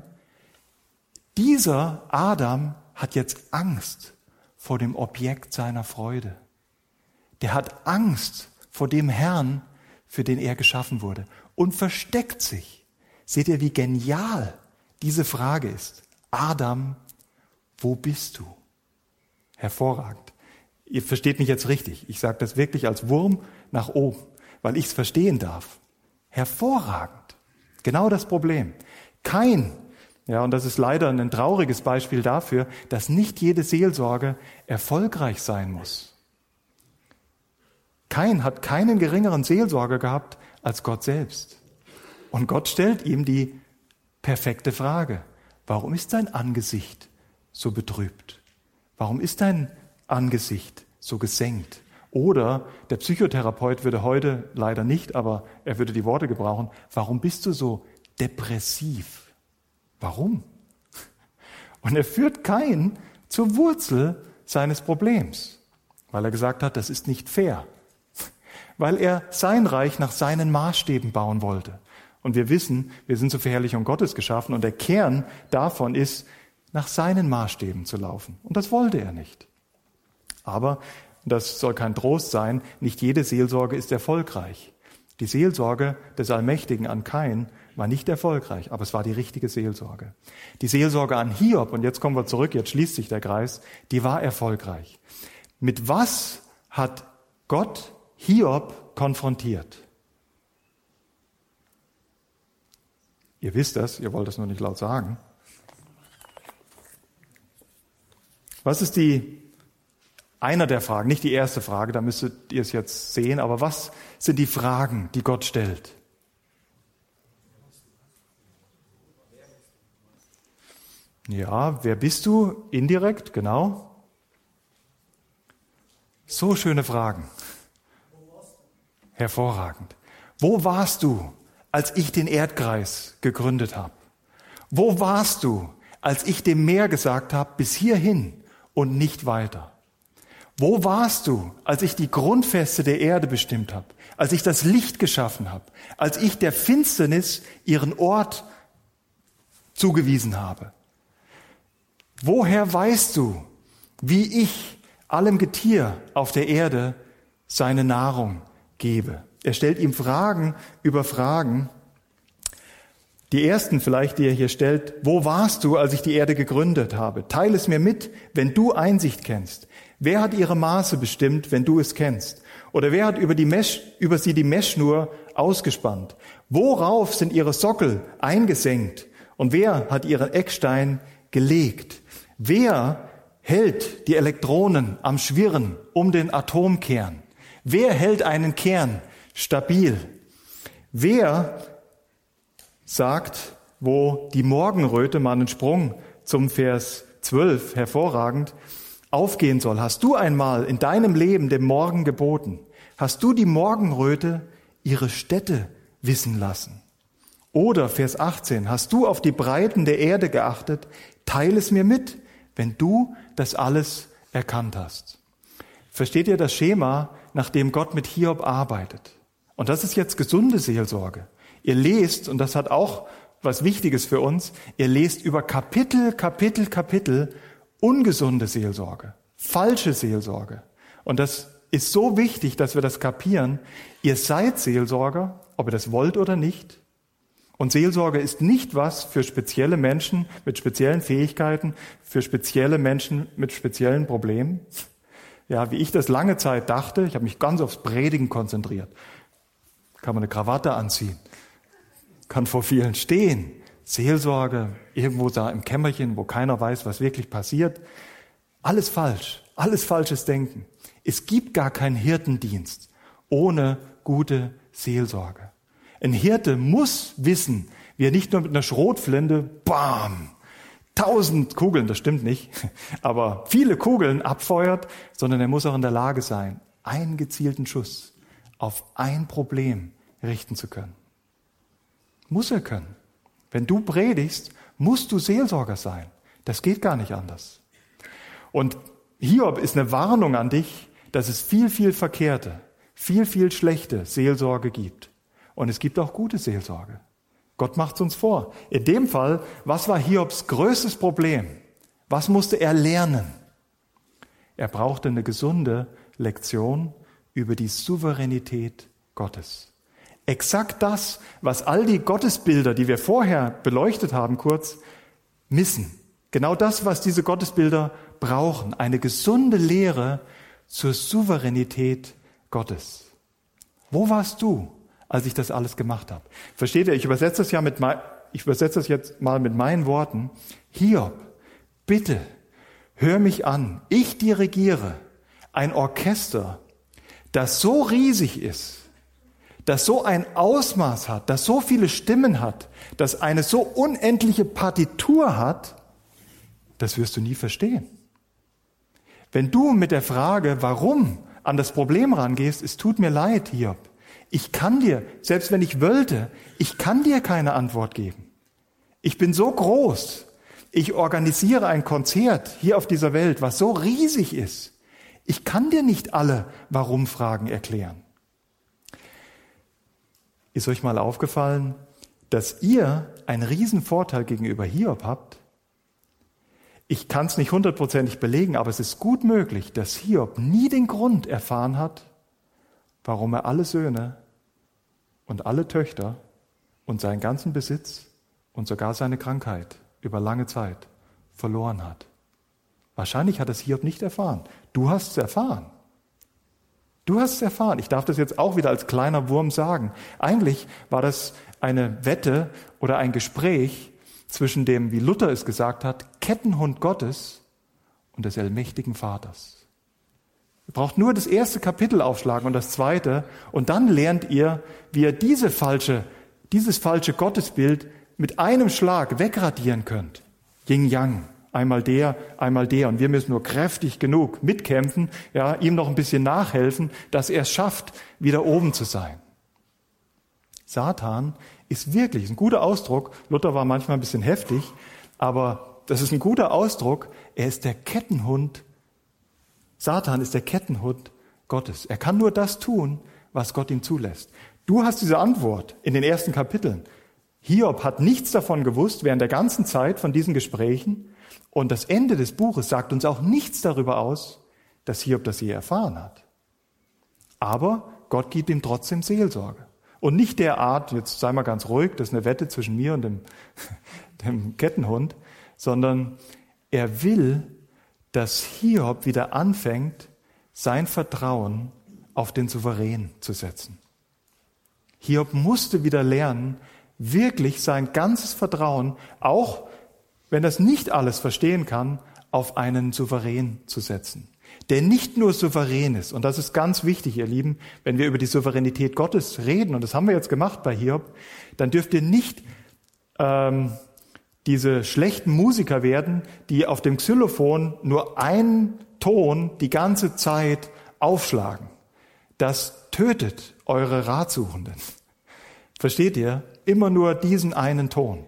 dieser Adam hat jetzt Angst vor dem Objekt seiner Freude. Der hat Angst vor dem Herrn, für den er geschaffen wurde und versteckt sich. Seht ihr, wie genial diese Frage ist? Adam, wo bist du? Hervorragend. Ihr versteht mich jetzt richtig. Ich sage das wirklich als Wurm nach oben, weil ich es verstehen darf. Hervorragend. Genau das Problem. Kein, ja, und das ist leider ein trauriges Beispiel dafür, dass nicht jede Seelsorge erfolgreich sein muss. Kain hat keinen geringeren Seelsorger gehabt als Gott selbst. Und Gott stellt ihm die perfekte Frage. Warum ist dein Angesicht so betrübt? Warum ist dein Angesicht so gesenkt? Oder der Psychotherapeut würde heute leider nicht, aber er würde die Worte gebrauchen, warum bist du so depressiv? Warum? Und er führt Kain zur Wurzel seines Problems, weil er gesagt hat, das ist nicht fair. Weil er sein Reich nach seinen Maßstäben bauen wollte. Und wir wissen, wir sind zur Verherrlichung Gottes geschaffen und der Kern davon ist, nach seinen Maßstäben zu laufen. Und das wollte er nicht. Aber, das soll kein Trost sein, nicht jede Seelsorge ist erfolgreich. Die Seelsorge des Allmächtigen an Kain war nicht erfolgreich, aber es war die richtige Seelsorge. Die Seelsorge an Hiob, und jetzt kommen wir zurück, jetzt schließt sich der Kreis, die war erfolgreich. Mit was hat Gott Hiob konfrontiert? Ihr wisst das, ihr wollt das nur nicht laut sagen. Was ist die, einer der Fragen, nicht die erste Frage, da müsstet ihr es jetzt sehen, aber was sind die Fragen, die Gott stellt? Ja, wer bist du? Indirekt, genau. So schöne Fragen. Hervorragend. Wo warst du, als ich den Erdkreis gegründet habe? Wo warst du, als ich dem Meer gesagt habe, bis hierhin und nicht weiter? Wo warst du, als ich die Grundfeste der Erde bestimmt habe, als ich das Licht geschaffen habe, als ich der Finsternis ihren Ort zugewiesen habe? Woher weißt du, wie ich allem Getier auf der Erde seine Nahrung gebe? Er stellt ihm Fragen über Fragen. Die ersten vielleicht, die er hier stellt: Wo warst du, als ich die Erde gegründet habe? Teile es mir mit, wenn du Einsicht kennst. Wer hat ihre Maße bestimmt, wenn du es kennst? Oder wer hat über, die Mesh, über sie die Messschnur ausgespannt? Worauf sind ihre Sockel eingesenkt? Und wer hat ihren Eckstein gelegt? Wer hält die Elektronen am Schwirren um den Atomkern? Wer hält einen Kern stabil? Wer sagt, wo die Morgenröte, mal einen Sprung zum Vers zwölf, hervorragend, aufgehen soll? Hast du einmal in deinem Leben dem Morgen geboten? Hast du die Morgenröte ihre Stätte wissen lassen? Oder Vers achtzehn, hast du auf die Breiten der Erde geachtet? Teile es mir mit, wenn du das alles erkannt hast. Versteht ihr das Schema, nach dem Gott mit Hiob arbeitet? Und das ist jetzt gesunde Seelsorge. Ihr lest, und das hat auch was Wichtiges für uns, ihr lest über Kapitel, Kapitel, Kapitel ungesunde Seelsorge, falsche Seelsorge. Und das ist so wichtig, dass wir das kapieren. Ihr seid Seelsorger, ob ihr das wollt oder nicht. Und Seelsorge ist nicht was für spezielle Menschen mit speziellen Fähigkeiten, für spezielle Menschen mit speziellen Problemen. Ja, wie ich das lange Zeit dachte, ich habe mich ganz aufs Predigen konzentriert. Kann man eine Krawatte anziehen, kann vor vielen stehen. Seelsorge, irgendwo da im Kämmerchen, wo keiner weiß, was wirklich passiert. Alles falsch, alles falsches Denken. Es gibt gar keinen Hirtendienst ohne gute Seelsorge. Ein Hirte muss wissen, wie er nicht nur mit einer Schrotflinte, bam, tausend Kugeln, das stimmt nicht, aber viele Kugeln abfeuert, sondern er muss auch in der Lage sein, einen gezielten Schuss auf ein Problem richten zu können. Muss er können. Wenn du predigst, musst du Seelsorger sein. Das geht gar nicht anders. Und Hiob ist eine Warnung an dich, dass es viel, viel verkehrte, viel, viel schlechte Seelsorge gibt. Und es gibt auch gute Seelsorge. Gott macht es uns vor. In dem Fall, was war Hiobs größtes Problem? Was musste er lernen? Er brauchte eine gesunde Lektion über die Souveränität Gottes. Exakt das, was all die Gottesbilder, die wir vorher beleuchtet haben, kurz missen. Genau das, was diese Gottesbilder brauchen. Eine gesunde Lehre zur Souveränität Gottes. Wo warst du, als ich das alles gemacht habe? Versteht ihr, ich übersetze das ja mit, ich übersetze das jetzt mal mit meinen Worten. Hiob, bitte, hör mich an. Ich dirigiere ein Orchester, das so riesig ist, das so ein Ausmaß hat, das so viele Stimmen hat, das eine so unendliche Partitur hat, das wirst du nie verstehen. Wenn du mit der Frage, warum, an das Problem rangehst, es tut mir leid, Hiob, ich kann dir, selbst wenn ich wollte, ich kann dir keine Antwort geben. Ich bin so groß, ich organisiere ein Konzert hier auf dieser Welt, was so riesig ist. Ich kann dir nicht alle Warum-Fragen erklären. Ist euch mal aufgefallen, dass ihr einen riesen Vorteil gegenüber Hiob habt? Ich kann es nicht hundertprozentig belegen, aber es ist gut möglich, dass Hiob nie den Grund erfahren hat, warum er alle Söhne und alle Töchter und seinen ganzen Besitz und sogar seine Krankheit über lange Zeit verloren hat. Wahrscheinlich hat es Hiob nicht erfahren. Du hast es erfahren. Du hast es erfahren. Ich darf das jetzt auch wieder als kleiner Wurm sagen. Eigentlich war das eine Wette oder ein Gespräch zwischen dem, wie Luther es gesagt hat, Kettenhund Gottes und des allmächtigen Vaters. Ihr braucht nur das erste Kapitel aufschlagen und das zweite und dann lernt ihr, wie ihr diese falsche, dieses falsche Gottesbild mit einem Schlag wegradieren könnt. Yin-Yang, einmal der, einmal der. Und wir müssen nur kräftig genug mitkämpfen, ja, ihm noch ein bisschen nachhelfen, dass er es schafft, wieder oben zu sein. Satan ist wirklich ein guter Ausdruck. Luther war manchmal ein bisschen heftig, aber das ist ein guter Ausdruck. Er ist der Kettenhund. Satan ist der Kettenhund Gottes. Er kann nur das tun, was Gott ihm zulässt. Du hast diese Antwort in den ersten Kapiteln. Hiob hat nichts davon gewusst während der ganzen Zeit von diesen Gesprächen. Und das Ende des Buches sagt uns auch nichts darüber aus, dass Hiob das je erfahren hat. Aber Gott gibt ihm trotzdem Seelsorge. Und nicht der Art, jetzt sei mal ganz ruhig, das ist eine Wette zwischen mir und dem, dem Kettenhund, sondern er will, dass Hiob wieder anfängt, sein Vertrauen auf den Souverän zu setzen. Hiob musste wieder lernen, wirklich sein ganzes Vertrauen, auch wenn er nicht alles verstehen kann, auf einen Souverän zu setzen. Der nicht nur souverän ist, und das ist ganz wichtig, ihr Lieben, wenn wir über die Souveränität Gottes reden, und das haben wir jetzt gemacht bei Hiob, dann dürft ihr nicht ähm, diese schlechten Musiker werden, die auf dem Xylophon nur einen Ton die ganze Zeit aufschlagen. Das tötet eure Ratsuchenden. Versteht ihr? Immer nur diesen einen Ton.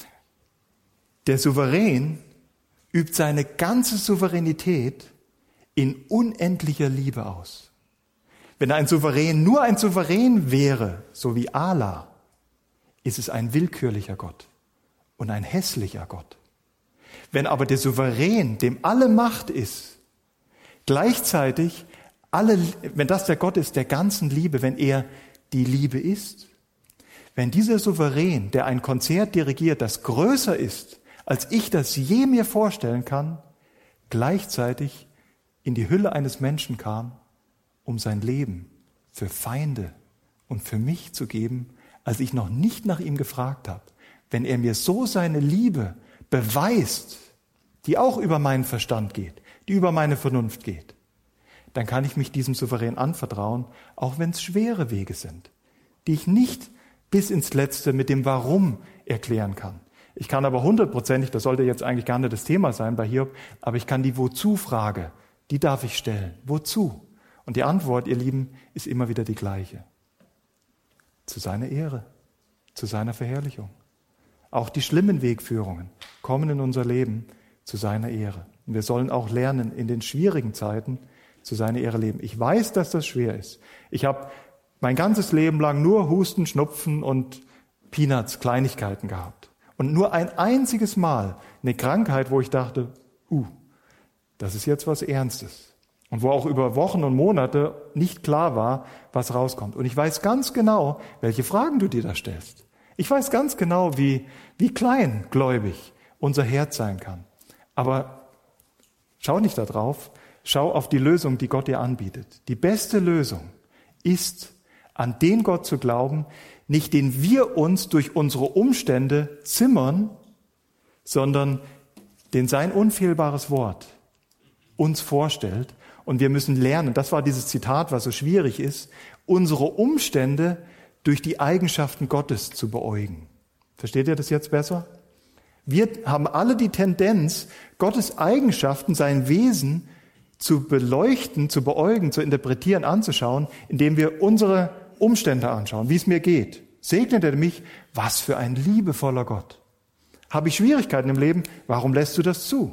Der Souverän übt seine ganze Souveränität in unendlicher Liebe aus. Wenn ein Souverän nur ein Souverän wäre, so wie Allah, ist es ein willkürlicher Gott und ein hässlicher Gott. Wenn aber der Souverän, dem alle Macht ist, gleichzeitig alle, wenn das der Gott ist der ganzen Liebe, wenn er die Liebe ist, wenn dieser Souverän, der ein Konzert dirigiert, das größer ist, als ich das je mir vorstellen kann, gleichzeitig in die Hülle eines Menschen kam, um sein Leben für Feinde und für mich zu geben, als ich noch nicht nach ihm gefragt habe. Wenn er mir so seine Liebe beweist, die auch über meinen Verstand geht, die über meine Vernunft geht, dann kann ich mich diesem Souverän anvertrauen, auch wenn es schwere Wege sind, die ich nicht bis ins Letzte mit dem Warum erklären kann. Ich kann aber hundertprozentig, das sollte jetzt eigentlich gar nicht das Thema sein bei Hiob, aber ich kann die Wozu-Frage, die darf ich stellen. Wozu? Und die Antwort, ihr Lieben, ist immer wieder die gleiche. Zu seiner Ehre, zu seiner Verherrlichung. Auch die schlimmen Wegführungen kommen in unser Leben zu seiner Ehre. Und wir sollen auch lernen, in den schwierigen Zeiten zu seiner Ehre leben. Ich weiß, dass das schwer ist. Ich habe mein ganzes Leben lang nur Husten, Schnupfen und Peanuts, Kleinigkeiten gehabt. Und nur ein einziges Mal eine Krankheit, wo ich dachte, uh, das ist jetzt was Ernstes. Und wo auch über Wochen und Monate nicht klar war, was rauskommt. Und ich weiß ganz genau, welche Fragen du dir da stellst. Ich weiß ganz genau, wie, wie kleingläubig unser Herz sein kann. Aber schau nicht da drauf, schau auf die Lösung, die Gott dir anbietet. Die beste Lösung ist, an den Gott zu glauben, nicht den wir uns durch unsere Umstände zimmern, sondern den sein unfehlbares Wort uns vorstellt. Und wir müssen lernen, das war dieses Zitat, was so schwierig ist, unsere Umstände durch die Eigenschaften Gottes zu beäugen. Versteht ihr das jetzt besser? Wir haben alle die Tendenz, Gottes Eigenschaften, sein Wesen zu beleuchten, zu beäugen, zu interpretieren, anzuschauen, indem wir unsere Umstände anschauen, wie es mir geht. Segnet er mich? Was für ein liebevoller Gott. Habe ich Schwierigkeiten im Leben? Warum lässt du das zu?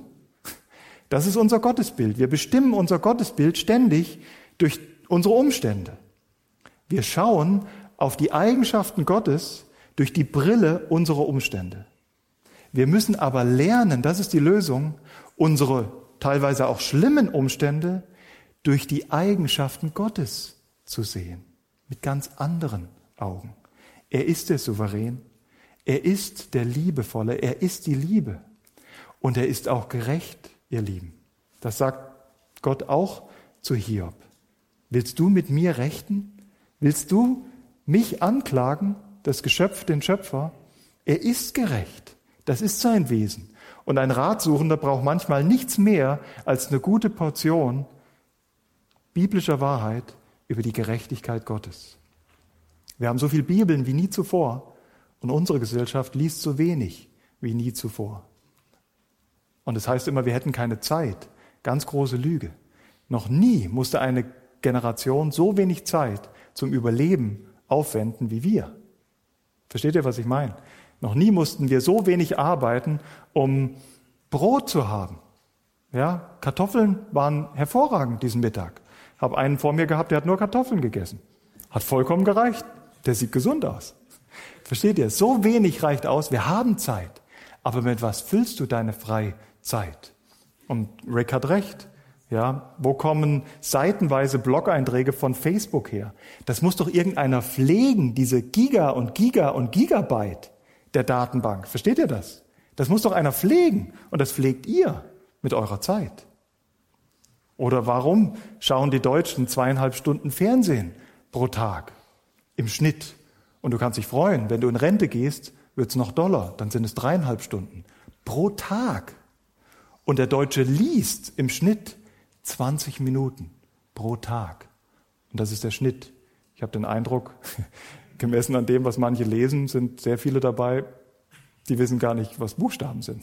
Das ist unser Gottesbild. Wir bestimmen unser Gottesbild ständig durch unsere Umstände. Wir schauen auf die Eigenschaften Gottes durch die Brille unserer Umstände. Wir müssen aber lernen, das ist die Lösung, unsere teilweise auch schlimmen Umstände durch die Eigenschaften Gottes zu sehen. Mit ganz anderen Augen. Er ist der Souverän. Er ist der Liebevolle. Er ist die Liebe. Und er ist auch gerecht, ihr Lieben. Das sagt Gott auch zu Hiob. Willst du mit mir rechten? Willst du mich anklagen, das Geschöpf, den Schöpfer? Er ist gerecht. Das ist sein Wesen. Und ein Ratsuchender braucht manchmal nichts mehr als eine gute Portion biblischer Wahrheit über die Gerechtigkeit Gottes. Wir haben so viel Bibeln wie nie zuvor und unsere Gesellschaft liest so wenig wie nie zuvor. Und es heißt immer, wir hätten keine Zeit. Ganz große Lüge. Noch nie musste eine Generation so wenig Zeit zum Überleben aufwenden wie wir. Versteht ihr, was ich meine? Noch nie mussten wir so wenig arbeiten, um Brot zu haben. Ja, Kartoffeln waren hervorragend diesen Mittag. Habe einen vor mir gehabt, der hat nur Kartoffeln gegessen. Hat vollkommen gereicht. Der sieht gesund aus. Versteht ihr? So wenig reicht aus. Wir haben Zeit. Aber mit was füllst du deine Freizeit? Und Rick hat recht. Ja, wo kommen seitenweise Blog-Einträge von Facebook her? Das muss doch irgendeiner pflegen, diese Giga und Giga und Gigabyte der Datenbank. Versteht ihr das? Das muss doch einer pflegen. Und das pflegt ihr mit eurer Zeit. Oder warum schauen die Deutschen zweieinhalb Stunden Fernsehen pro Tag im Schnitt? Und du kannst dich freuen, wenn du in Rente gehst, wird es noch doller, dann sind es dreieinhalb Stunden pro Tag. Und der Deutsche liest im Schnitt zwanzig Minuten pro Tag. Und das ist der Schnitt. Ich habe den Eindruck, gemessen an dem, was manche lesen, sind sehr viele dabei, die wissen gar nicht, was Buchstaben sind.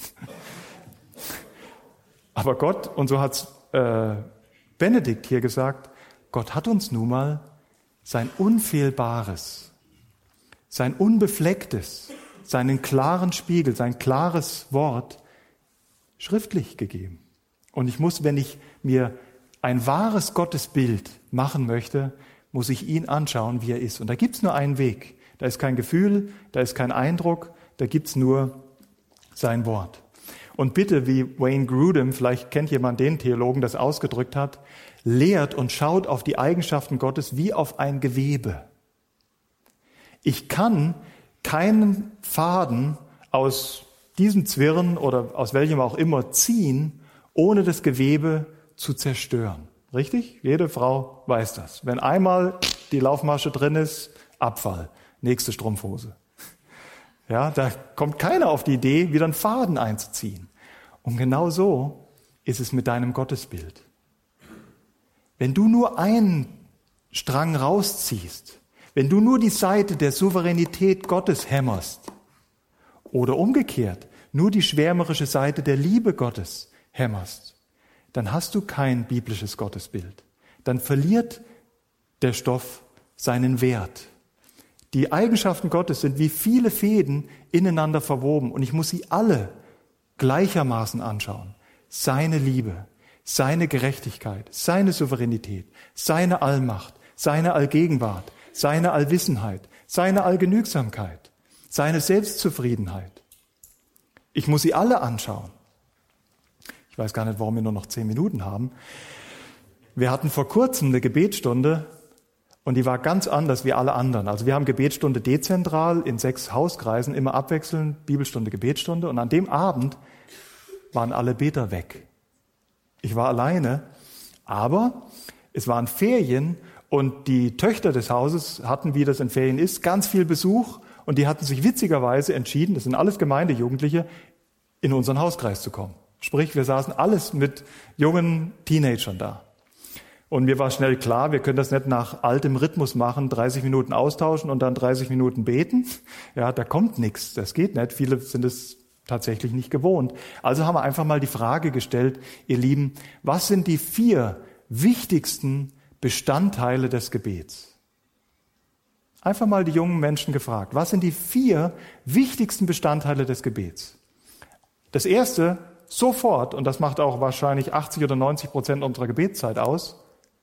Aber Gott, und so hat äh, Benedikt hier gesagt, Gott hat uns nun mal sein unfehlbares, sein unbeflecktes, seinen klaren Spiegel, sein klares Wort schriftlich gegeben. Und ich muss, wenn ich mir ein wahres Gottesbild machen möchte, muss ich ihn anschauen, wie er ist. Und da gibt's nur einen Weg. Da ist kein Gefühl, da ist kein Eindruck, da gibt's nur sein Wort. Und bitte, wie Wayne Grudem, vielleicht kennt jemand den Theologen, das ausgedrückt hat, lehrt und schaut auf die Eigenschaften Gottes wie auf ein Gewebe. Ich kann keinen Faden aus diesem Zwirn oder aus welchem auch immer ziehen, ohne das Gewebe zu zerstören. Richtig? Jede Frau weiß das. Wenn einmal die Laufmasche drin ist, Abfall. Nächste Strumpfhose. Ja, da kommt keiner auf die Idee, wieder einen Faden einzuziehen. Und genau so ist es mit deinem Gottesbild. Wenn du nur einen Strang rausziehst, wenn du nur die Seite der Souveränität Gottes hämmerst oder umgekehrt nur die schwärmerische Seite der Liebe Gottes hämmerst, dann hast du kein biblisches Gottesbild. Dann verliert der Stoff seinen Wert. Die Eigenschaften Gottes sind wie viele Fäden ineinander verwoben und ich muss sie alle gleichermaßen anschauen. Seine Liebe, seine Gerechtigkeit, seine Souveränität, seine Allmacht, seine Allgegenwart, seine Allwissenheit, seine Allgenügsamkeit, seine Selbstzufriedenheit. Ich muss sie alle anschauen. Ich weiß gar nicht, warum wir nur noch zehn Minuten haben. Wir hatten vor kurzem eine Gebetsstunde und die war ganz anders wie alle anderen. Also wir haben Gebetsstunde dezentral in sechs Hauskreisen, immer abwechselnd, Bibelstunde, Gebetsstunde. Und an dem Abend waren alle Beter weg. Ich war alleine, aber es waren Ferien und die Töchter des Hauses hatten, wie das in Ferien ist, ganz viel Besuch und die hatten sich witzigerweise entschieden, das sind alles Gemeindejugendliche, in unseren Hauskreis zu kommen. Sprich, wir saßen alles mit jungen Teenagern da. Und mir war schnell klar, wir können das nicht nach altem Rhythmus machen, dreißig Minuten austauschen und dann dreißig Minuten beten. Ja, da kommt nichts, das geht nicht. Viele sind es tatsächlich nicht gewohnt. Also haben wir einfach mal die Frage gestellt, ihr Lieben, was sind die vier wichtigsten Bestandteile des Gebets? Einfach mal die jungen Menschen gefragt, was sind die vier wichtigsten Bestandteile des Gebets? Das erste, sofort, und das macht auch wahrscheinlich achtzig oder neunzig Prozent unserer Gebetszeit aus,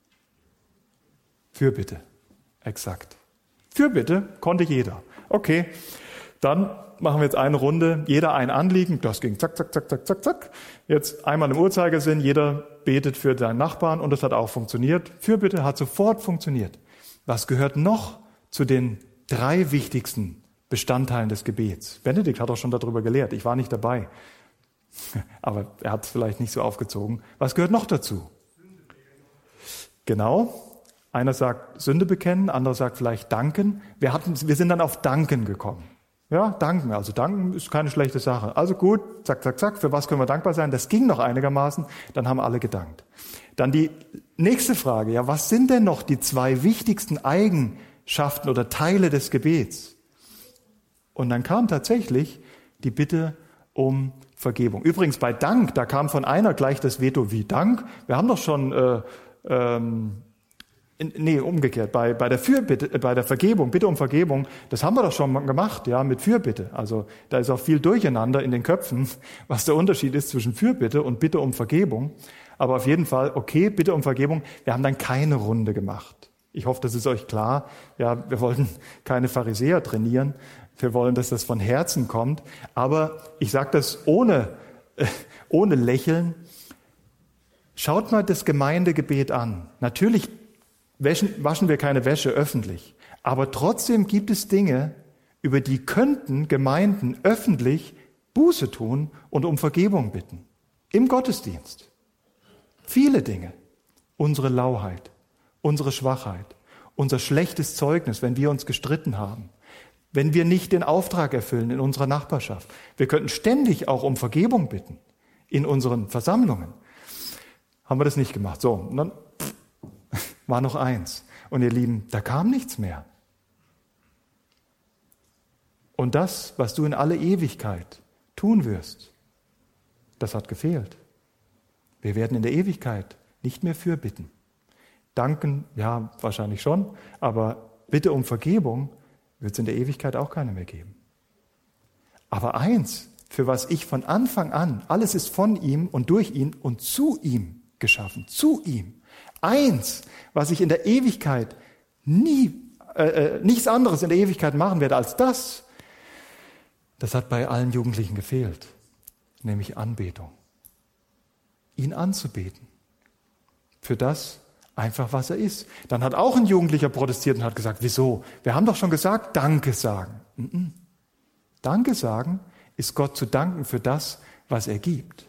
Fürbitte. Exakt. Fürbitte konnte jeder. Okay, dann machen wir jetzt eine Runde, jeder ein Anliegen, das ging zack, zack, zack, zack, zack, zack. Jetzt einmal im Uhrzeigersinn, jeder betet für seinen Nachbarn und das hat auch funktioniert. Fürbitte hat sofort funktioniert. Was gehört noch zu den drei wichtigsten Bestandteilen des Gebets? Benedikt hat auch schon darüber gelehrt, ich war nicht dabei. Aber er hat es vielleicht nicht so aufgezogen. Was gehört noch dazu? Genau. Einer sagt Sünde bekennen, anderer sagt vielleicht danken. Wir hatten, wir sind dann auf Danken gekommen. Ja, danken. Also danken ist keine schlechte Sache. Also gut, zack, zack, zack. Für was können wir dankbar sein? Das ging noch einigermaßen. Dann haben alle gedankt. Dann die nächste Frage. Ja, was sind denn noch die zwei wichtigsten Eigenschaften oder Teile des Gebets? Und dann kam tatsächlich die Bitte um Vergebung. Übrigens bei Dank, da kam von einer gleich das Veto, wie Dank? Wir haben doch schon, äh, ähm, in, nee, umgekehrt, bei, bei der Fürbitte, äh, bei der Vergebung, Bitte um Vergebung, das haben wir doch schon gemacht, ja, mit Fürbitte. Also da ist auch viel Durcheinander in den Köpfen, was der Unterschied ist zwischen Fürbitte und Bitte um Vergebung. Aber auf jeden Fall, okay, Bitte um Vergebung, wir haben dann keine Runde gemacht. Ich hoffe, das ist euch klar. Ja, wir wollten keine Pharisäer trainieren. Wir wollen, dass das von Herzen kommt. Aber ich sage das ohne, äh, ohne Lächeln. Schaut mal das Gemeindegebet an. Natürlich waschen, waschen wir keine Wäsche öffentlich. Aber trotzdem gibt es Dinge, über die könnten Gemeinden öffentlich Buße tun und um Vergebung bitten. Im Gottesdienst. Viele Dinge. Unsere Lauheit, unsere Schwachheit, unser schlechtes Zeugnis, wenn wir uns gestritten haben. Wenn wir nicht den Auftrag erfüllen in unserer Nachbarschaft. Wir könnten ständig auch um Vergebung bitten in unseren Versammlungen. Haben wir das nicht gemacht. So, und dann war noch eins. Und ihr Lieben, da kam nichts mehr. Und das, was du in alle Ewigkeit tun wirst, das hat gefehlt. Wir werden in der Ewigkeit nicht mehr fürbitten. Danken, ja, wahrscheinlich schon, aber Bitte um Vergebung wird es in der Ewigkeit auch keine mehr geben. Aber eins, für was ich von Anfang an, alles ist von ihm und durch ihn und zu ihm geschaffen, zu ihm. Eins, was ich in der Ewigkeit nie, äh, nichts anderes in der Ewigkeit machen werde als das, das hat bei allen Jugendlichen gefehlt, nämlich Anbetung. Ihn anzubeten. Für das, einfach was er ist. Dann hat auch ein Jugendlicher protestiert und hat gesagt, wieso? Wir haben doch schon gesagt, Danke sagen. Mm-mm. Danke sagen ist Gott zu danken für das, was er gibt.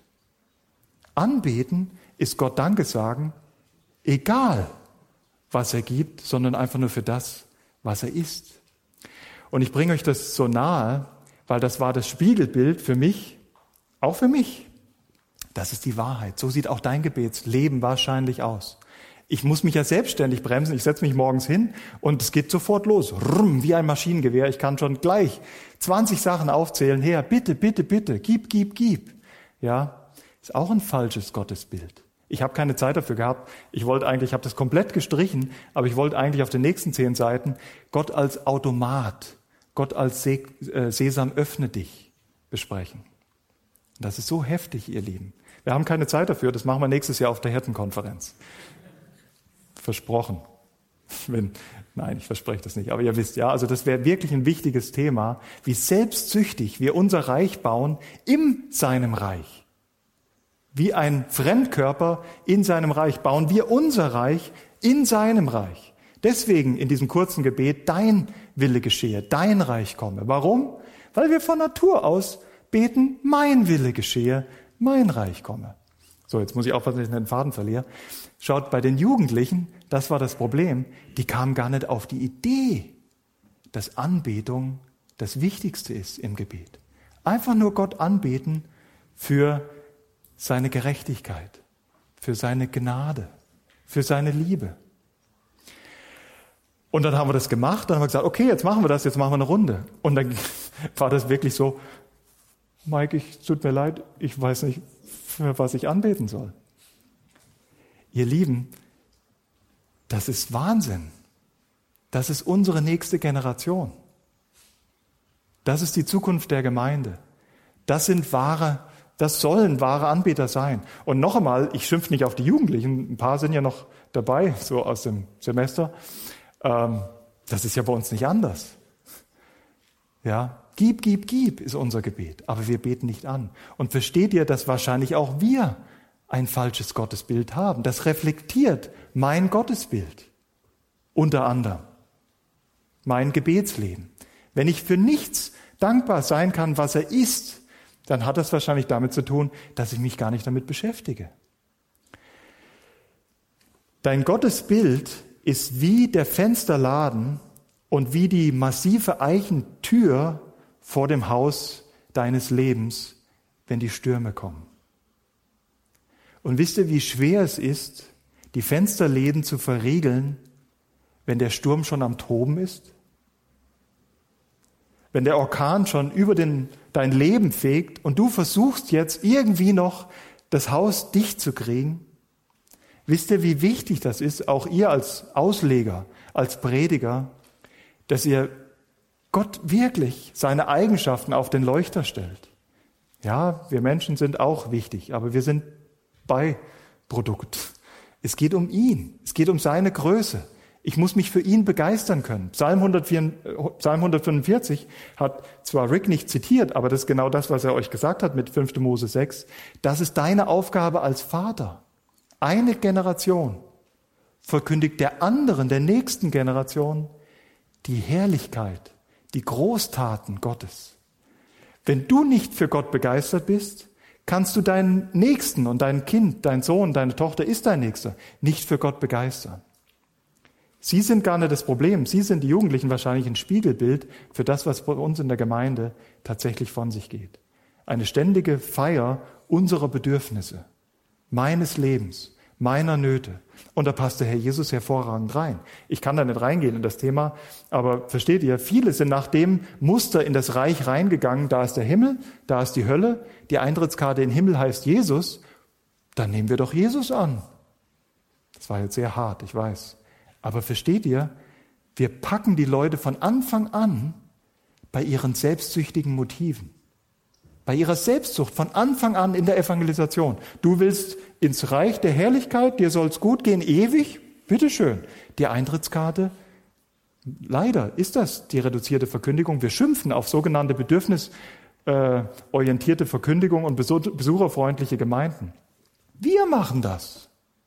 Anbeten ist Gott Danke sagen, egal was er gibt, sondern einfach nur für das, was er ist. Und ich bringe euch das so nahe, weil das war das Spiegelbild für mich, auch für mich. Das ist die Wahrheit. So sieht auch dein Gebetsleben wahrscheinlich aus. Ich muss mich ja selbstständig bremsen. Ich setze mich morgens hin und es geht sofort los. Rumm, wie ein Maschinengewehr. Ich kann schon gleich zwanzig Sachen aufzählen. Herr, bitte, bitte, bitte, gib, gib, gib. Ja, ist auch ein falsches Gottesbild. Ich habe keine Zeit dafür gehabt. Ich wollte eigentlich, ich habe das komplett gestrichen, aber ich wollte eigentlich auf den nächsten zehn Seiten Gott als Automat, Gott als Sesam, öffne dich besprechen. Das ist so heftig, ihr Lieben. Wir haben keine Zeit dafür. Das machen wir nächstes Jahr auf der Hirtenkonferenz. Versprochen. Wenn, nein, ich verspreche das nicht. Aber ihr wisst, ja, also das wäre wirklich ein wichtiges Thema, wie selbstsüchtig wir unser Reich bauen in seinem Reich. Wie ein Fremdkörper in seinem Reich bauen wir unser Reich in seinem Reich. Deswegen in diesem kurzen Gebet, dein Wille geschehe, dein Reich komme. Warum? Weil wir von Natur aus beten, mein Wille geschehe, mein Reich komme. So, jetzt muss ich aufpassen, dass ich den Faden verliere. Schaut, bei den Jugendlichen, das war das Problem, die kamen gar nicht auf die Idee, dass Anbetung das Wichtigste ist im Gebet. Einfach nur Gott anbeten für seine Gerechtigkeit, für seine Gnade, für seine Liebe. Und dann haben wir das gemacht, dann haben wir gesagt, okay, jetzt machen wir das, jetzt machen wir eine Runde. Und dann war das wirklich so, Mike, ich tut mir leid, ich weiß nicht, für was ich anbeten soll. Ihr Lieben, das ist Wahnsinn. Das ist unsere nächste Generation. Das ist die Zukunft der Gemeinde. Das sind wahre, das sollen wahre Anbeter sein. Und noch einmal, ich schimpfe nicht auf die Jugendlichen, ein paar sind ja noch dabei, so aus dem Semester. Ähm, das ist ja bei uns nicht anders. Ja, gib, gib, gib ist unser Gebet, aber wir beten nicht an. Und versteht ihr, dass wahrscheinlich auch wir ein falsches Gottesbild haben? Das reflektiert mein Gottesbild. Unter anderem mein Gebetsleben. Wenn ich für nichts dankbar sein kann, was er ist, dann hat das wahrscheinlich damit zu tun, dass ich mich gar nicht damit beschäftige. Dein Gottesbild ist wie der Fensterladen und wie die massive Eichentür vor dem Haus deines Lebens, wenn die Stürme kommen. Und wisst ihr, wie schwer es ist, die Fensterläden zu verriegeln, wenn der Sturm schon am Toben ist? wenn der Orkan schon über den, dein Leben fegt und du versuchst jetzt irgendwie noch das Haus dicht zu kriegen? Wisst ihr, wie wichtig das ist, auch ihr als Ausleger, als Prediger, dass ihr Gott wirklich seine Eigenschaften auf den Leuchter stellt? Ja, wir Menschen sind auch wichtig, aber wir sind Beiprodukt. Es geht um ihn, es geht um seine Größe. Ich muss mich für ihn begeistern können. Psalm hundertfünfundvierzig hat zwar Rick nicht zitiert, aber das ist genau das, was er euch gesagt hat mit fünfter Mose sechs. Das ist deine Aufgabe als Vater. Eine Generation verkündigt der anderen, der nächsten Generation, die Herrlichkeit, die Großtaten Gottes. Wenn du nicht für Gott begeistert bist, kannst du deinen Nächsten und dein Kind, dein Sohn, deine Tochter ist dein Nächster, nicht für Gott begeistern. Sie sind gar nicht das Problem. Sie sind die Jugendlichen wahrscheinlich ein Spiegelbild für das, was bei uns in der Gemeinde tatsächlich von sich geht. Eine ständige Feier unserer Bedürfnisse, meines Lebens, meiner Nöte. Und da passt der Herr Jesus hervorragend rein. Ich kann da nicht reingehen in das Thema, aber versteht ihr, viele sind nach dem Muster in das Reich reingegangen. Da ist der Himmel, da ist die Hölle, die Eintrittskarte in den Himmel heißt Jesus. Dann nehmen wir doch Jesus an. Das war jetzt sehr hart, ich weiß. Aber versteht ihr, wir packen die Leute von Anfang an bei ihren selbstsüchtigen Motiven. Bei ihrer Selbstsucht von Anfang an in der Evangelisation. Du willst ins Reich der Herrlichkeit, dir soll's gut gehen, ewig? Bitteschön. Die Eintrittskarte, leider ist das die reduzierte Verkündigung. Wir schimpfen auf sogenannte bedürfnisorientierte Verkündigung und besucherfreundliche Gemeinden. Wir machen das.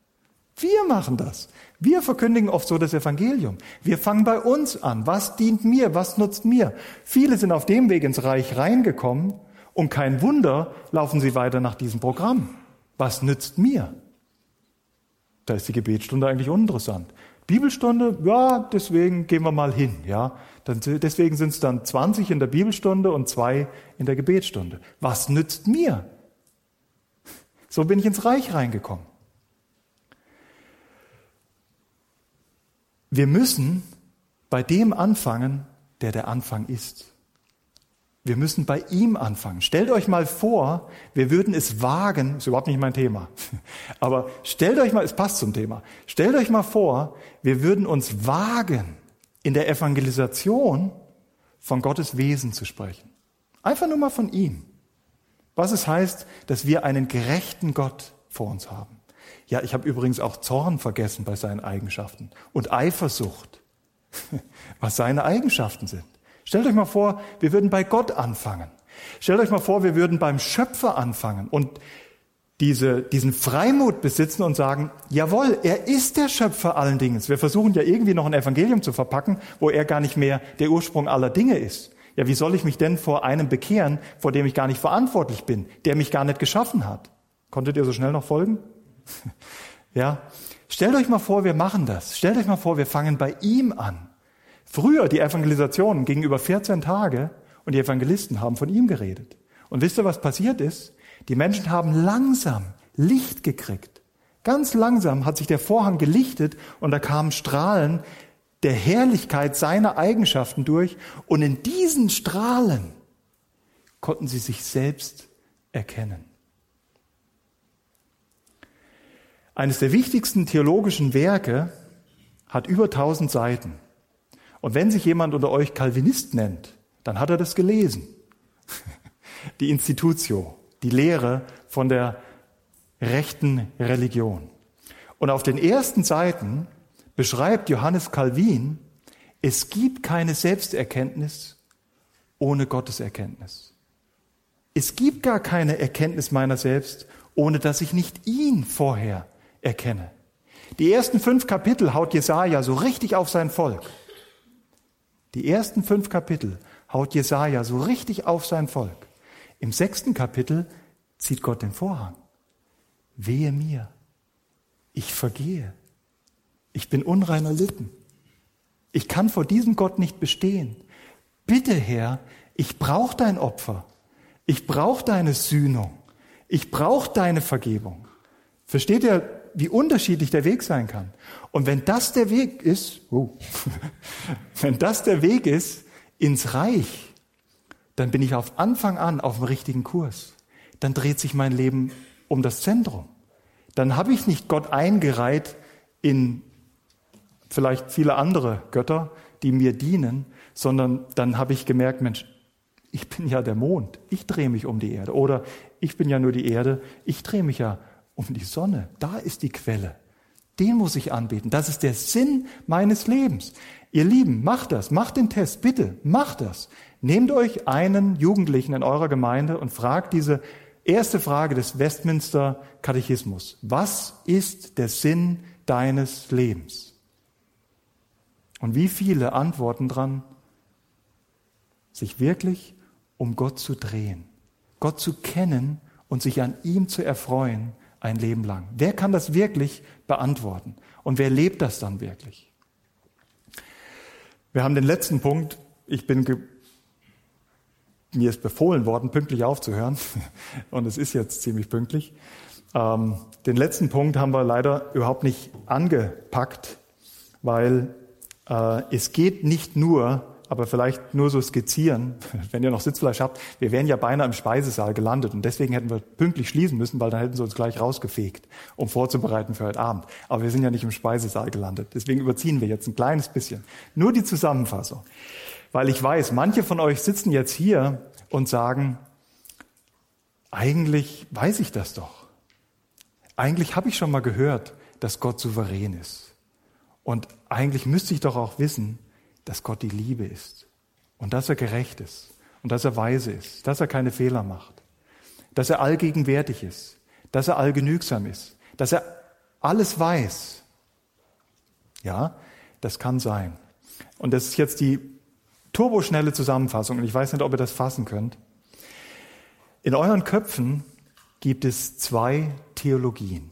Wir machen das. Wir verkündigen oft so das Evangelium. Wir fangen bei uns an. Was dient mir? Was nutzt mir? Viele sind auf dem Weg ins Reich reingekommen und kein Wunder, laufen sie weiter nach diesem Programm. Was nützt mir? Da ist die Gebetsstunde eigentlich uninteressant. Bibelstunde, ja, deswegen gehen wir mal hin. Ja, dann, deswegen sind es dann zwanzig in der Bibelstunde und zwei in der Gebetsstunde. Was nützt mir? So bin ich ins Reich reingekommen. Wir müssen bei dem anfangen, der der Anfang ist. Wir müssen bei ihm anfangen. Stellt euch mal vor, wir würden es wagen, ist überhaupt nicht mein Thema, aber stellt euch mal, es passt zum Thema, stellt euch mal vor, wir würden uns wagen, in der Evangelisation von Gottes Wesen zu sprechen. Einfach nur mal von ihm. Was es heißt, dass wir einen gerechten Gott vor uns haben. Ja, ich habe übrigens auch Zorn vergessen bei seinen Eigenschaften und Eifersucht, was seine Eigenschaften sind. Stellt euch mal vor, wir würden bei Gott anfangen. Stellt euch mal vor, wir würden beim Schöpfer anfangen und diese, diesen Freimut besitzen und sagen, jawohl, er ist der Schöpfer allen Dinges. Wir versuchen ja irgendwie noch ein Evangelium zu verpacken, wo er gar nicht mehr der Ursprung aller Dinge ist. Ja, wie soll ich mich denn vor einem bekehren, vor dem ich gar nicht verantwortlich bin, der mich gar nicht geschaffen hat? Konntet ihr so schnell noch folgen? Ja, stellt euch mal vor, wir machen das. Stellt euch mal vor, wir fangen bei ihm an. Früher, die Evangelisationen gingen über vierzehn Tage und die Evangelisten haben von ihm geredet. Und wisst ihr, was passiert ist? Die Menschen haben langsam Licht gekriegt. Ganz langsam hat sich der Vorhang gelichtet und da kamen Strahlen der Herrlichkeit seiner Eigenschaften durch. Und in diesen Strahlen konnten sie sich selbst erkennen. Eines der wichtigsten theologischen Werke hat über tausend Seiten. Und wenn sich jemand unter euch Calvinist nennt, dann hat er das gelesen. Die Institutio, die Lehre von der rechten Religion. Und auf den ersten Seiten beschreibt Johannes Calvin, es gibt keine Selbsterkenntnis ohne Gotteserkenntnis. Es gibt gar keine Erkenntnis meiner selbst, ohne dass ich nicht ihn vorher erkenne. Die ersten fünf Kapitel haut Jesaja so richtig auf sein Volk. Die ersten fünf Kapitel haut Jesaja so richtig auf sein Volk. Im sechsten Kapitel zieht Gott den Vorhang. Wehe mir, ich vergehe. Ich bin unreiner Lippen. Ich kann vor diesem Gott nicht bestehen. Bitte, Herr, ich brauche dein Opfer. Ich brauche deine Sühnung. Ich brauche deine Vergebung. Versteht ihr, wie unterschiedlich der Weg sein kann? Und wenn das der Weg ist, oh, wenn das der Weg ist ins Reich, dann bin ich auf Anfang an auf dem richtigen Kurs. Dann dreht sich mein Leben um das Zentrum. Dann habe ich nicht Gott eingereiht in vielleicht viele andere Götter, die mir dienen, sondern dann habe ich gemerkt, Mensch, ich bin ja der Mond, ich drehe mich um die Erde. Oder ich bin ja nur die Erde, ich drehe mich ja um die Sonne. Da ist die Quelle. Den muss ich anbeten. Das ist der Sinn meines Lebens. Ihr Lieben, macht das, macht den Test, bitte, macht das. Nehmt euch einen Jugendlichen in eurer Gemeinde und fragt diese erste Frage des Westminster Katechismus. Was ist der Sinn deines Lebens? Und wie viele antworten dran, sich wirklich um Gott zu drehen, Gott zu kennen und sich an ihm zu erfreuen ein Leben lang. Wer kann das wirklich beantworten? Und wer lebt das dann wirklich? Wir haben den letzten Punkt. Ich bin, ge- mir ist befohlen worden, pünktlich aufzuhören. Und es ist jetzt ziemlich pünktlich. Ähm, den letzten Punkt haben wir leider überhaupt nicht angepackt, weil äh, es geht nicht nur, aber vielleicht nur so skizzieren, wenn ihr noch Sitzfleisch habt, wir wären ja beinahe im Speisesaal gelandet und deswegen hätten wir pünktlich schließen müssen, weil dann hätten sie uns gleich rausgefegt, um vorzubereiten für heute Abend. Aber wir sind ja nicht im Speisesaal gelandet, deswegen überziehen wir jetzt ein kleines bisschen. Nur die Zusammenfassung, weil ich weiß, manche von euch sitzen jetzt hier und sagen, eigentlich weiß ich das doch. Eigentlich habe ich schon mal gehört, dass Gott souverän ist. Und eigentlich müsste ich doch auch wissen, dass Gott die Liebe ist und dass er gerecht ist und dass er weise ist, dass er keine Fehler macht, dass er allgegenwärtig ist, dass er allgenügsam ist, dass er alles weiß. Ja, das kann sein. Und das ist jetzt die turboschnelle Zusammenfassung und ich weiß nicht, ob ihr das fassen könnt. In euren Köpfen gibt es zwei Theologien.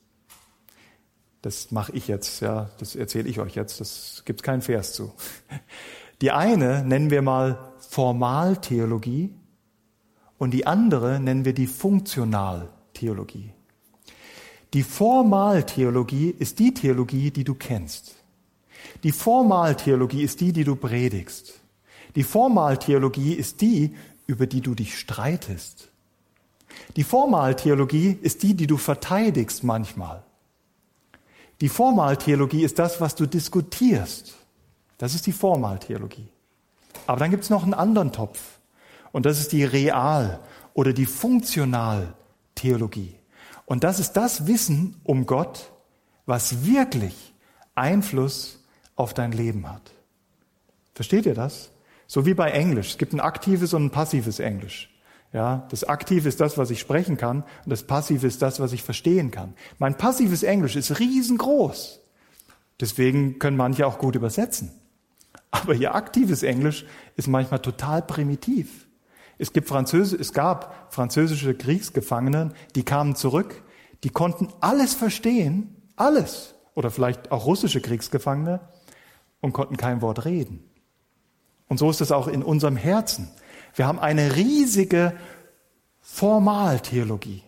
Das mache ich jetzt, ja, das erzähle ich euch jetzt, das gibt keinen Vers zu. Die eine nennen wir mal Formaltheologie und die andere nennen wir die Funktionaltheologie. Die Formaltheologie ist die Theologie, die du kennst. Die Formaltheologie ist die, die du predigst. Die Formaltheologie ist die, über die du dich streitest. Die Formaltheologie ist die, die du verteidigst manchmal. Die Formaltheologie ist das, was du diskutierst. Das ist die Formaltheologie. Aber dann gibt es noch einen anderen Topf. Und das ist die Real- oder die Funktionaltheologie. Und das ist das Wissen um Gott, was wirklich Einfluss auf dein Leben hat. Versteht ihr das? So wie bei Englisch. Es gibt ein aktives und ein passives Englisch. Ja, das Aktive ist das, was ich sprechen kann, und das Passive ist das, was ich verstehen kann. Mein passives Englisch ist riesengroß. Deswegen können manche auch gut übersetzen. Aber ihr aktives Englisch ist manchmal total primitiv. Es gibt Französ- es gab französische Kriegsgefangene, die kamen zurück, die konnten alles verstehen, alles. Oder vielleicht auch russische Kriegsgefangene und konnten kein Wort reden. Und so ist es auch in unserem Herzen. Wir haben eine riesige Formaltheologie.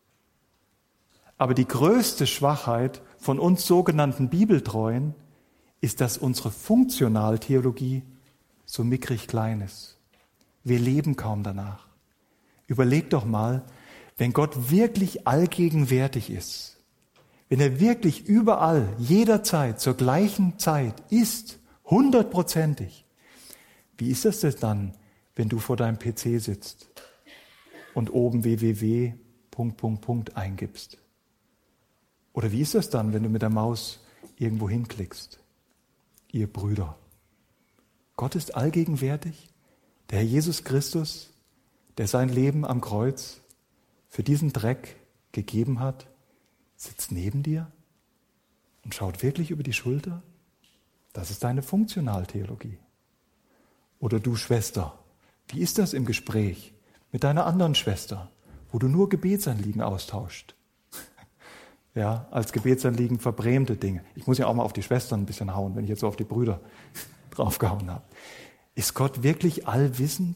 Aber die größte Schwachheit von uns sogenannten Bibeltreuen ist, dass unsere Funktionaltheologie so mickrig klein ist. Wir leben kaum danach. Überleg doch mal, wenn Gott wirklich allgegenwärtig ist, wenn er wirklich überall, jederzeit, zur gleichen Zeit ist, hundertprozentig, wie ist das denn dann, wenn du vor deinem P C sitzt und oben w w w Punkt, Punkt, Punkt eingibst? Oder wie ist das dann, wenn du mit der Maus irgendwo hinklickst? Ihr Brüder, Gott ist allgegenwärtig. Der Herr Jesus Christus, der sein Leben am Kreuz für diesen Dreck gegeben hat, sitzt neben dir und schaut wirklich über die Schulter. Das ist deine Funktionaltheologie. Oder du Schwester, wie ist das im Gespräch mit deiner anderen Schwester, wo du nur Gebetsanliegen austauscht? Ja, als Gebetsanliegen verbrämte Dinge. Ich muss ja auch mal auf die Schwestern ein bisschen hauen, wenn ich jetzt so auf die Brüder draufgehauen habe. Ist Gott wirklich allwissend?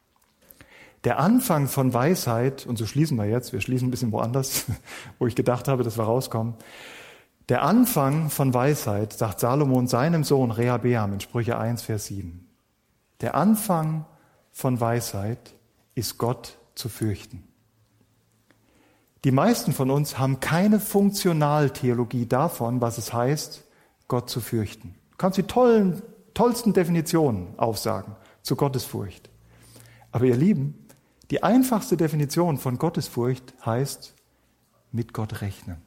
Der Anfang von Weisheit, und so schließen wir jetzt, wir schließen ein bisschen woanders, wo ich gedacht habe, dass wir rauskommen. Der Anfang von Weisheit, sagt Salomon seinem Sohn Rehabeam in Sprüche eins, Vers sieben. Der Anfang von Weisheit ist Gott zu fürchten. Die meisten von uns haben keine Funktionaltheologie davon, was es heißt, Gott zu fürchten. Du kannst die tollen, tollsten Definitionen aufsagen zu Gottesfurcht. Aber ihr Lieben, die einfachste Definition von Gottesfurcht heißt, mit Gott rechnen.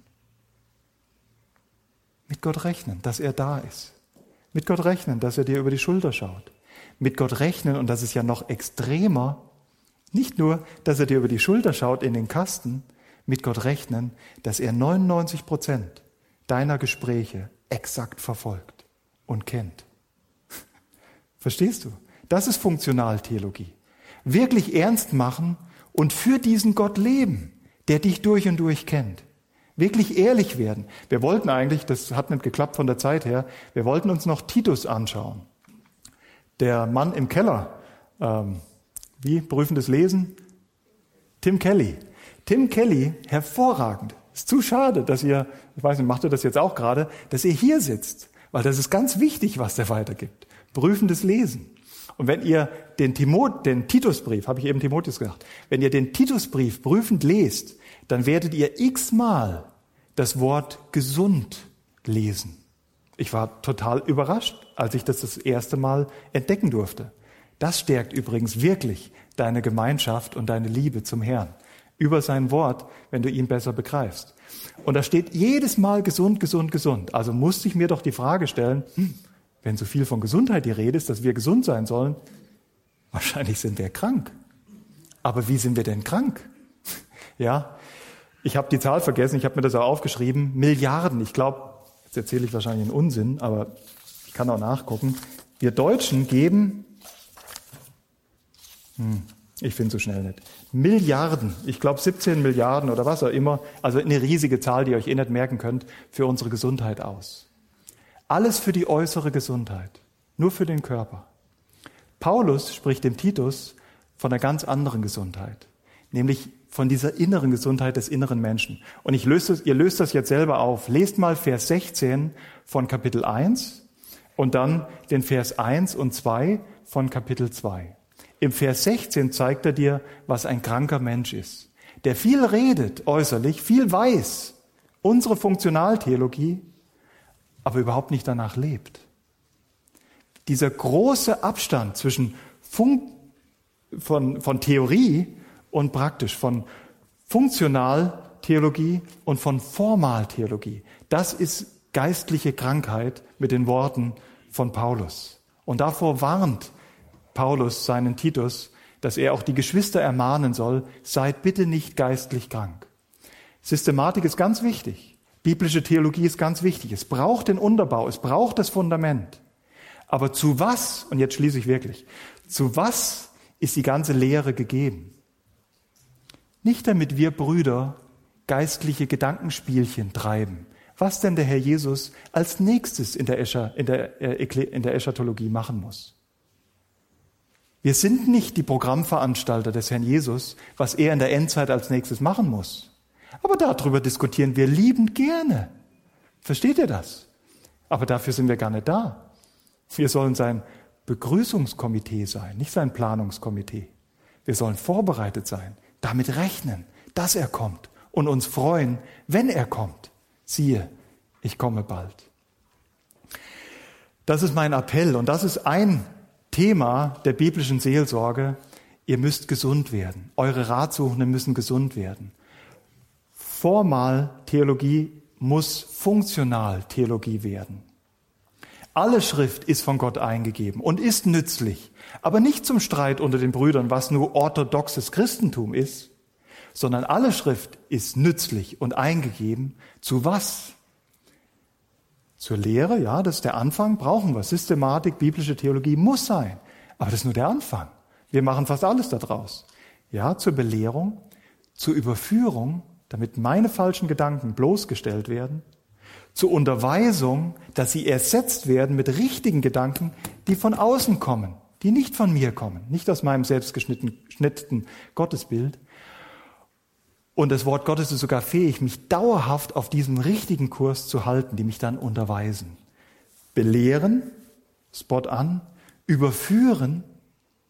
Mit Gott rechnen, dass er da ist. Mit Gott rechnen, dass er dir über die Schulter schaut. Mit Gott rechnen, und das ist ja noch extremer, nicht nur, dass er dir über die Schulter schaut in den Kasten, mit Gott rechnen, dass er neunundneunzig Prozent deiner Gespräche exakt verfolgt und kennt. Verstehst du? Das ist Funktionaltheologie. Wirklich ernst machen und für diesen Gott leben, der dich durch und durch kennt. Wirklich ehrlich werden. Wir wollten eigentlich, das hat nicht geklappt von der Zeit her, wir wollten uns noch Titus anschauen. Der Mann im Keller, ähm, wie, prüfendes Lesen? Tim Kelly. Tim Kelly, hervorragend. Ist zu schade, dass ihr, ich weiß nicht, macht ihr das jetzt auch gerade, dass ihr hier sitzt, weil das ist ganz wichtig, was der weitergibt. Prüfendes Lesen. Und wenn ihr den, Timot, den Titusbrief, habe ich eben Timotheus gesagt, wenn ihr den Titusbrief prüfend lest, dann werdet ihr x-mal das Wort gesund lesen. Ich war total überrascht, als ich das das erste Mal entdecken durfte. Das stärkt übrigens wirklich deine Gemeinschaft und deine Liebe zum Herrn. Über sein Wort, wenn du ihn besser begreifst. Und da steht jedes Mal gesund, gesund, gesund. Also musste ich mir doch die Frage stellen, hm, wenn so viel von Gesundheit die Rede ist, dass wir gesund sein sollen, wahrscheinlich sind wir krank. Aber wie sind wir denn krank? Ja, ich habe die Zahl vergessen, ich habe mir das auch aufgeschrieben, Milliarden. Ich glaube, jetzt erzähle ich wahrscheinlich einen Unsinn, aber ich kann auch nachgucken. Wir Deutschen geben, hm, ich finde es so schnell nicht, Milliarden, ich glaube siebzehn Milliarden oder was auch immer, also eine riesige Zahl, die ihr euch eh nicht merken könnt, für unsere Gesundheit aus. Alles für die äußere Gesundheit, nur für den Körper. Paulus spricht dem Titus von einer ganz anderen Gesundheit, nämlich von dieser inneren Gesundheit des inneren Menschen. Und ich löse das, ihr löst das jetzt selber auf. Lest mal Vers sechzehn von Kapitel eins und dann den Vers eins und zwei von Kapitel zwei. Im Vers sechzehn zeigt er dir, was ein kranker Mensch ist, der viel redet äußerlich, viel weiß, unsere Funktionaltheologie, aber überhaupt nicht danach lebt. Dieser große Abstand zwischen Funk, von, von Theorie und praktisch, von Funktionaltheologie und von Formaltheologie, das ist geistliche Krankheit mit den Worten von Paulus. Und davor warnt Paulus seinen Titus, dass er auch die Geschwister ermahnen soll, seid bitte nicht geistlich krank. Systematik ist ganz wichtig. Biblische Theologie ist ganz wichtig. Es braucht den Unterbau, es braucht das Fundament. Aber zu was, und jetzt schließe ich wirklich, zu was ist die ganze Lehre gegeben? Nicht damit wir Brüder geistliche Gedankenspielchen treiben. Was denn der Herr Jesus als nächstes in der, Escha, in der, in der Eschatologie machen muss. Wir sind nicht die Programmveranstalter des Herrn Jesus, was er in der Endzeit als nächstes machen muss. Aber darüber diskutieren wir liebend gerne. Versteht ihr das? Aber dafür sind wir gar nicht da. Wir sollen sein Begrüßungskomitee sein, nicht sein Planungskomitee. Wir sollen vorbereitet sein, damit rechnen, dass er kommt und uns freuen, wenn er kommt. Siehe, ich komme bald. Das ist mein Appell und das ist ein Thema der biblischen Seelsorge. Ihr müsst gesund werden. Eure Ratsuchenden müssen gesund werden. Formaltheologie muss Funktionaltheologie werden. Alle Schrift ist von Gott eingegeben und ist nützlich, aber nicht zum Streit unter den Brüdern, was nur orthodoxes Christentum ist, sondern alle Schrift ist nützlich und eingegeben. Zu was? Zur Lehre, ja, das ist der Anfang, brauchen wir. Systematik, biblische Theologie muss sein, aber das ist nur der Anfang. Wir machen fast alles daraus. Ja, zur Belehrung, zur Überführung, damit meine falschen Gedanken bloßgestellt werden, zur Unterweisung, dass sie ersetzt werden mit richtigen Gedanken, die von außen kommen, die nicht von mir kommen, nicht aus meinem selbstgeschnittenen Gottesbild. Und das Wort Gottes ist sogar fähig, mich dauerhaft auf diesem richtigen Kurs zu halten, die mich dann unterweisen. Belehren, Spot an, überführen,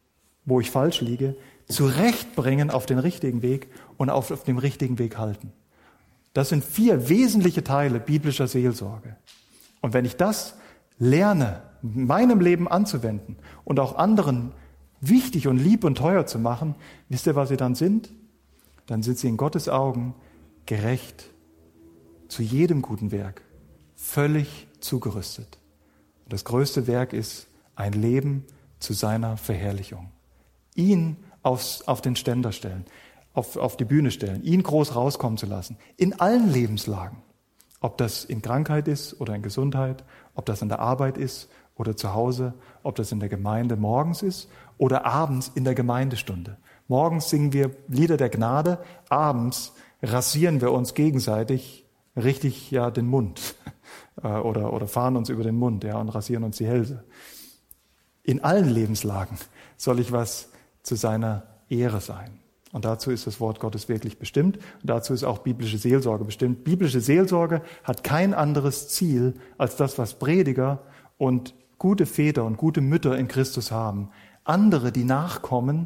wo ich falsch liege, zurechtbringen auf den richtigen Weg und auf, auf dem richtigen Weg halten. Das sind vier wesentliche Teile biblischer Seelsorge. Und wenn ich das lerne, in meinem Leben anzuwenden und auch anderen wichtig und lieb und teuer zu machen, wisst ihr, was sie dann sind? Dann sind sie in Gottes Augen gerecht, zu jedem guten Werk, völlig zugerüstet. Und das größte Werk ist ein Leben zu seiner Verherrlichung. Ihn aufs, auf den Ständer stellen, auf, auf die Bühne stellen, ihn groß rauskommen zu lassen, in allen Lebenslagen. Ob das in Krankheit ist oder in Gesundheit, ob das in der Arbeit ist oder zu Hause, ob das in der Gemeinde morgens ist oder abends in der Gemeindestunde. Morgens singen wir Lieder der Gnade, abends rasieren wir uns gegenseitig richtig ja den Mund oder, oder fahren uns über den Mund ja, und rasieren uns die Hälse. In allen Lebenslagen soll ich was zu seiner Ehre sein. Und dazu ist das Wort Gottes wirklich bestimmt. Und dazu ist auch biblische Seelsorge bestimmt. Biblische Seelsorge hat kein anderes Ziel als das, was Prediger und gute Väter und gute Mütter in Christus haben. Andere, die nachkommen,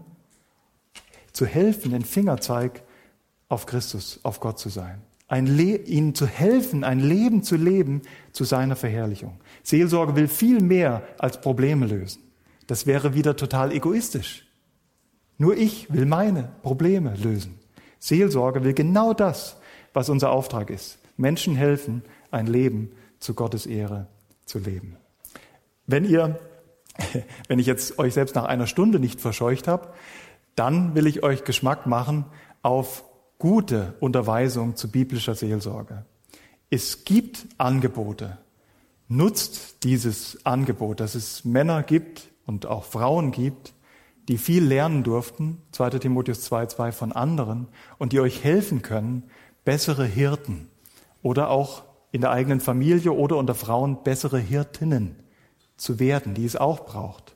zu helfen, den Fingerzeig auf Christus, auf Gott zu sein. Ein Le- ihnen zu helfen, ein Leben zu leben zu seiner Verherrlichung. Seelsorge will viel mehr als Probleme lösen. Das wäre wieder total egoistisch. Nur ich will meine Probleme lösen. Seelsorge will genau das, was unser Auftrag ist. Menschen helfen, ein Leben zu Gottes Ehre zu leben. Wenn ihr, wenn ich jetzt euch selbst nach einer Stunde nicht verscheucht habe, dann will ich euch Geschmack machen auf gute Unterweisung zu biblischer Seelsorge. Es gibt Angebote. Nutzt dieses Angebot, dass es Männer gibt und auch Frauen gibt, die viel lernen durften, zweiter Timotheus zwei Komma zwei von anderen, und die euch helfen können, bessere Hirten oder auch in der eigenen Familie oder unter Frauen bessere Hirtinnen zu werden, die es auch braucht.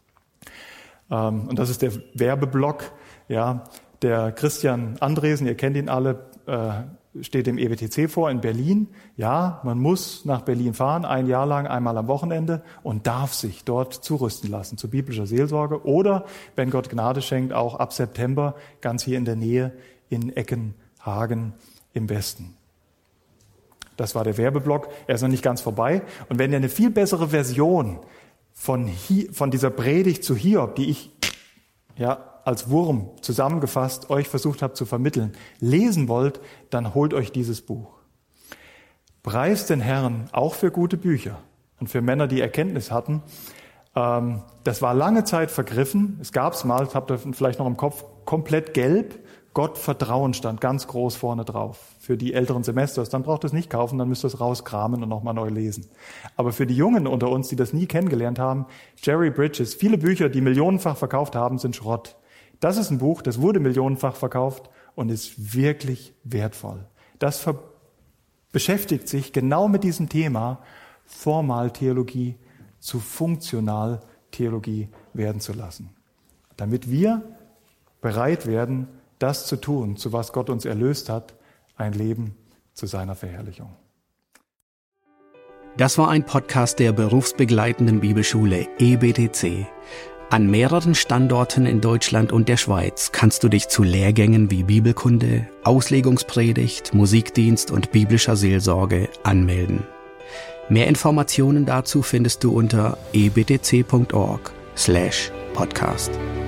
Und das ist der Werbeblock, ja, der Christian Andresen, ihr kennt ihn alle, steht dem E B T C vor in Berlin. Ja, man muss nach Berlin fahren, ein Jahr lang, einmal am Wochenende, und darf sich dort zurüsten lassen zu biblischer Seelsorge oder, wenn Gott Gnade schenkt, auch ab September ganz hier in der Nähe in Eckenhagen im Westen. Das war der Werbeblock. Er ist noch nicht ganz vorbei. Und wenn ihr eine viel bessere Version von, Hi- von dieser Predigt zu Hiob, die ich ja als Wurm zusammengefasst euch versucht habe zu vermitteln, lesen wollt, dann holt euch dieses Buch. Preist den Herrn auch für gute Bücher und für Männer, die Erkenntnis hatten. Ähm, das war lange Zeit vergriffen. Es gab es mal, das habt ihr vielleicht noch im Kopf, komplett gelb. Gott Vertrauen stand ganz groß vorne drauf. Für die älteren Semesters, dann braucht ihr es nicht kaufen, dann müsst ihr es rauskramen und nochmal neu lesen. Aber für die Jungen unter uns, die das nie kennengelernt haben, Jerry Bridges, viele Bücher, die millionenfach verkauft haben, sind Schrott. Das ist ein Buch, das wurde millionenfach verkauft und ist wirklich wertvoll. Das ver- beschäftigt sich genau mit diesem Thema, Formaltheologie zu Funktionaltheologie werden zu lassen. Damit wir bereit werden, das zu tun, zu was Gott uns erlöst hat, ein Leben zu seiner Verherrlichung. Das war ein Podcast der berufsbegleitenden Bibelschule E B T C. An mehreren Standorten in Deutschland und der Schweiz kannst du dich zu Lehrgängen wie Bibelkunde, Auslegungspredigt, Musikdienst und biblischer Seelsorge anmelden. Mehr Informationen dazu findest du unter e b t c punkt org slash podcast.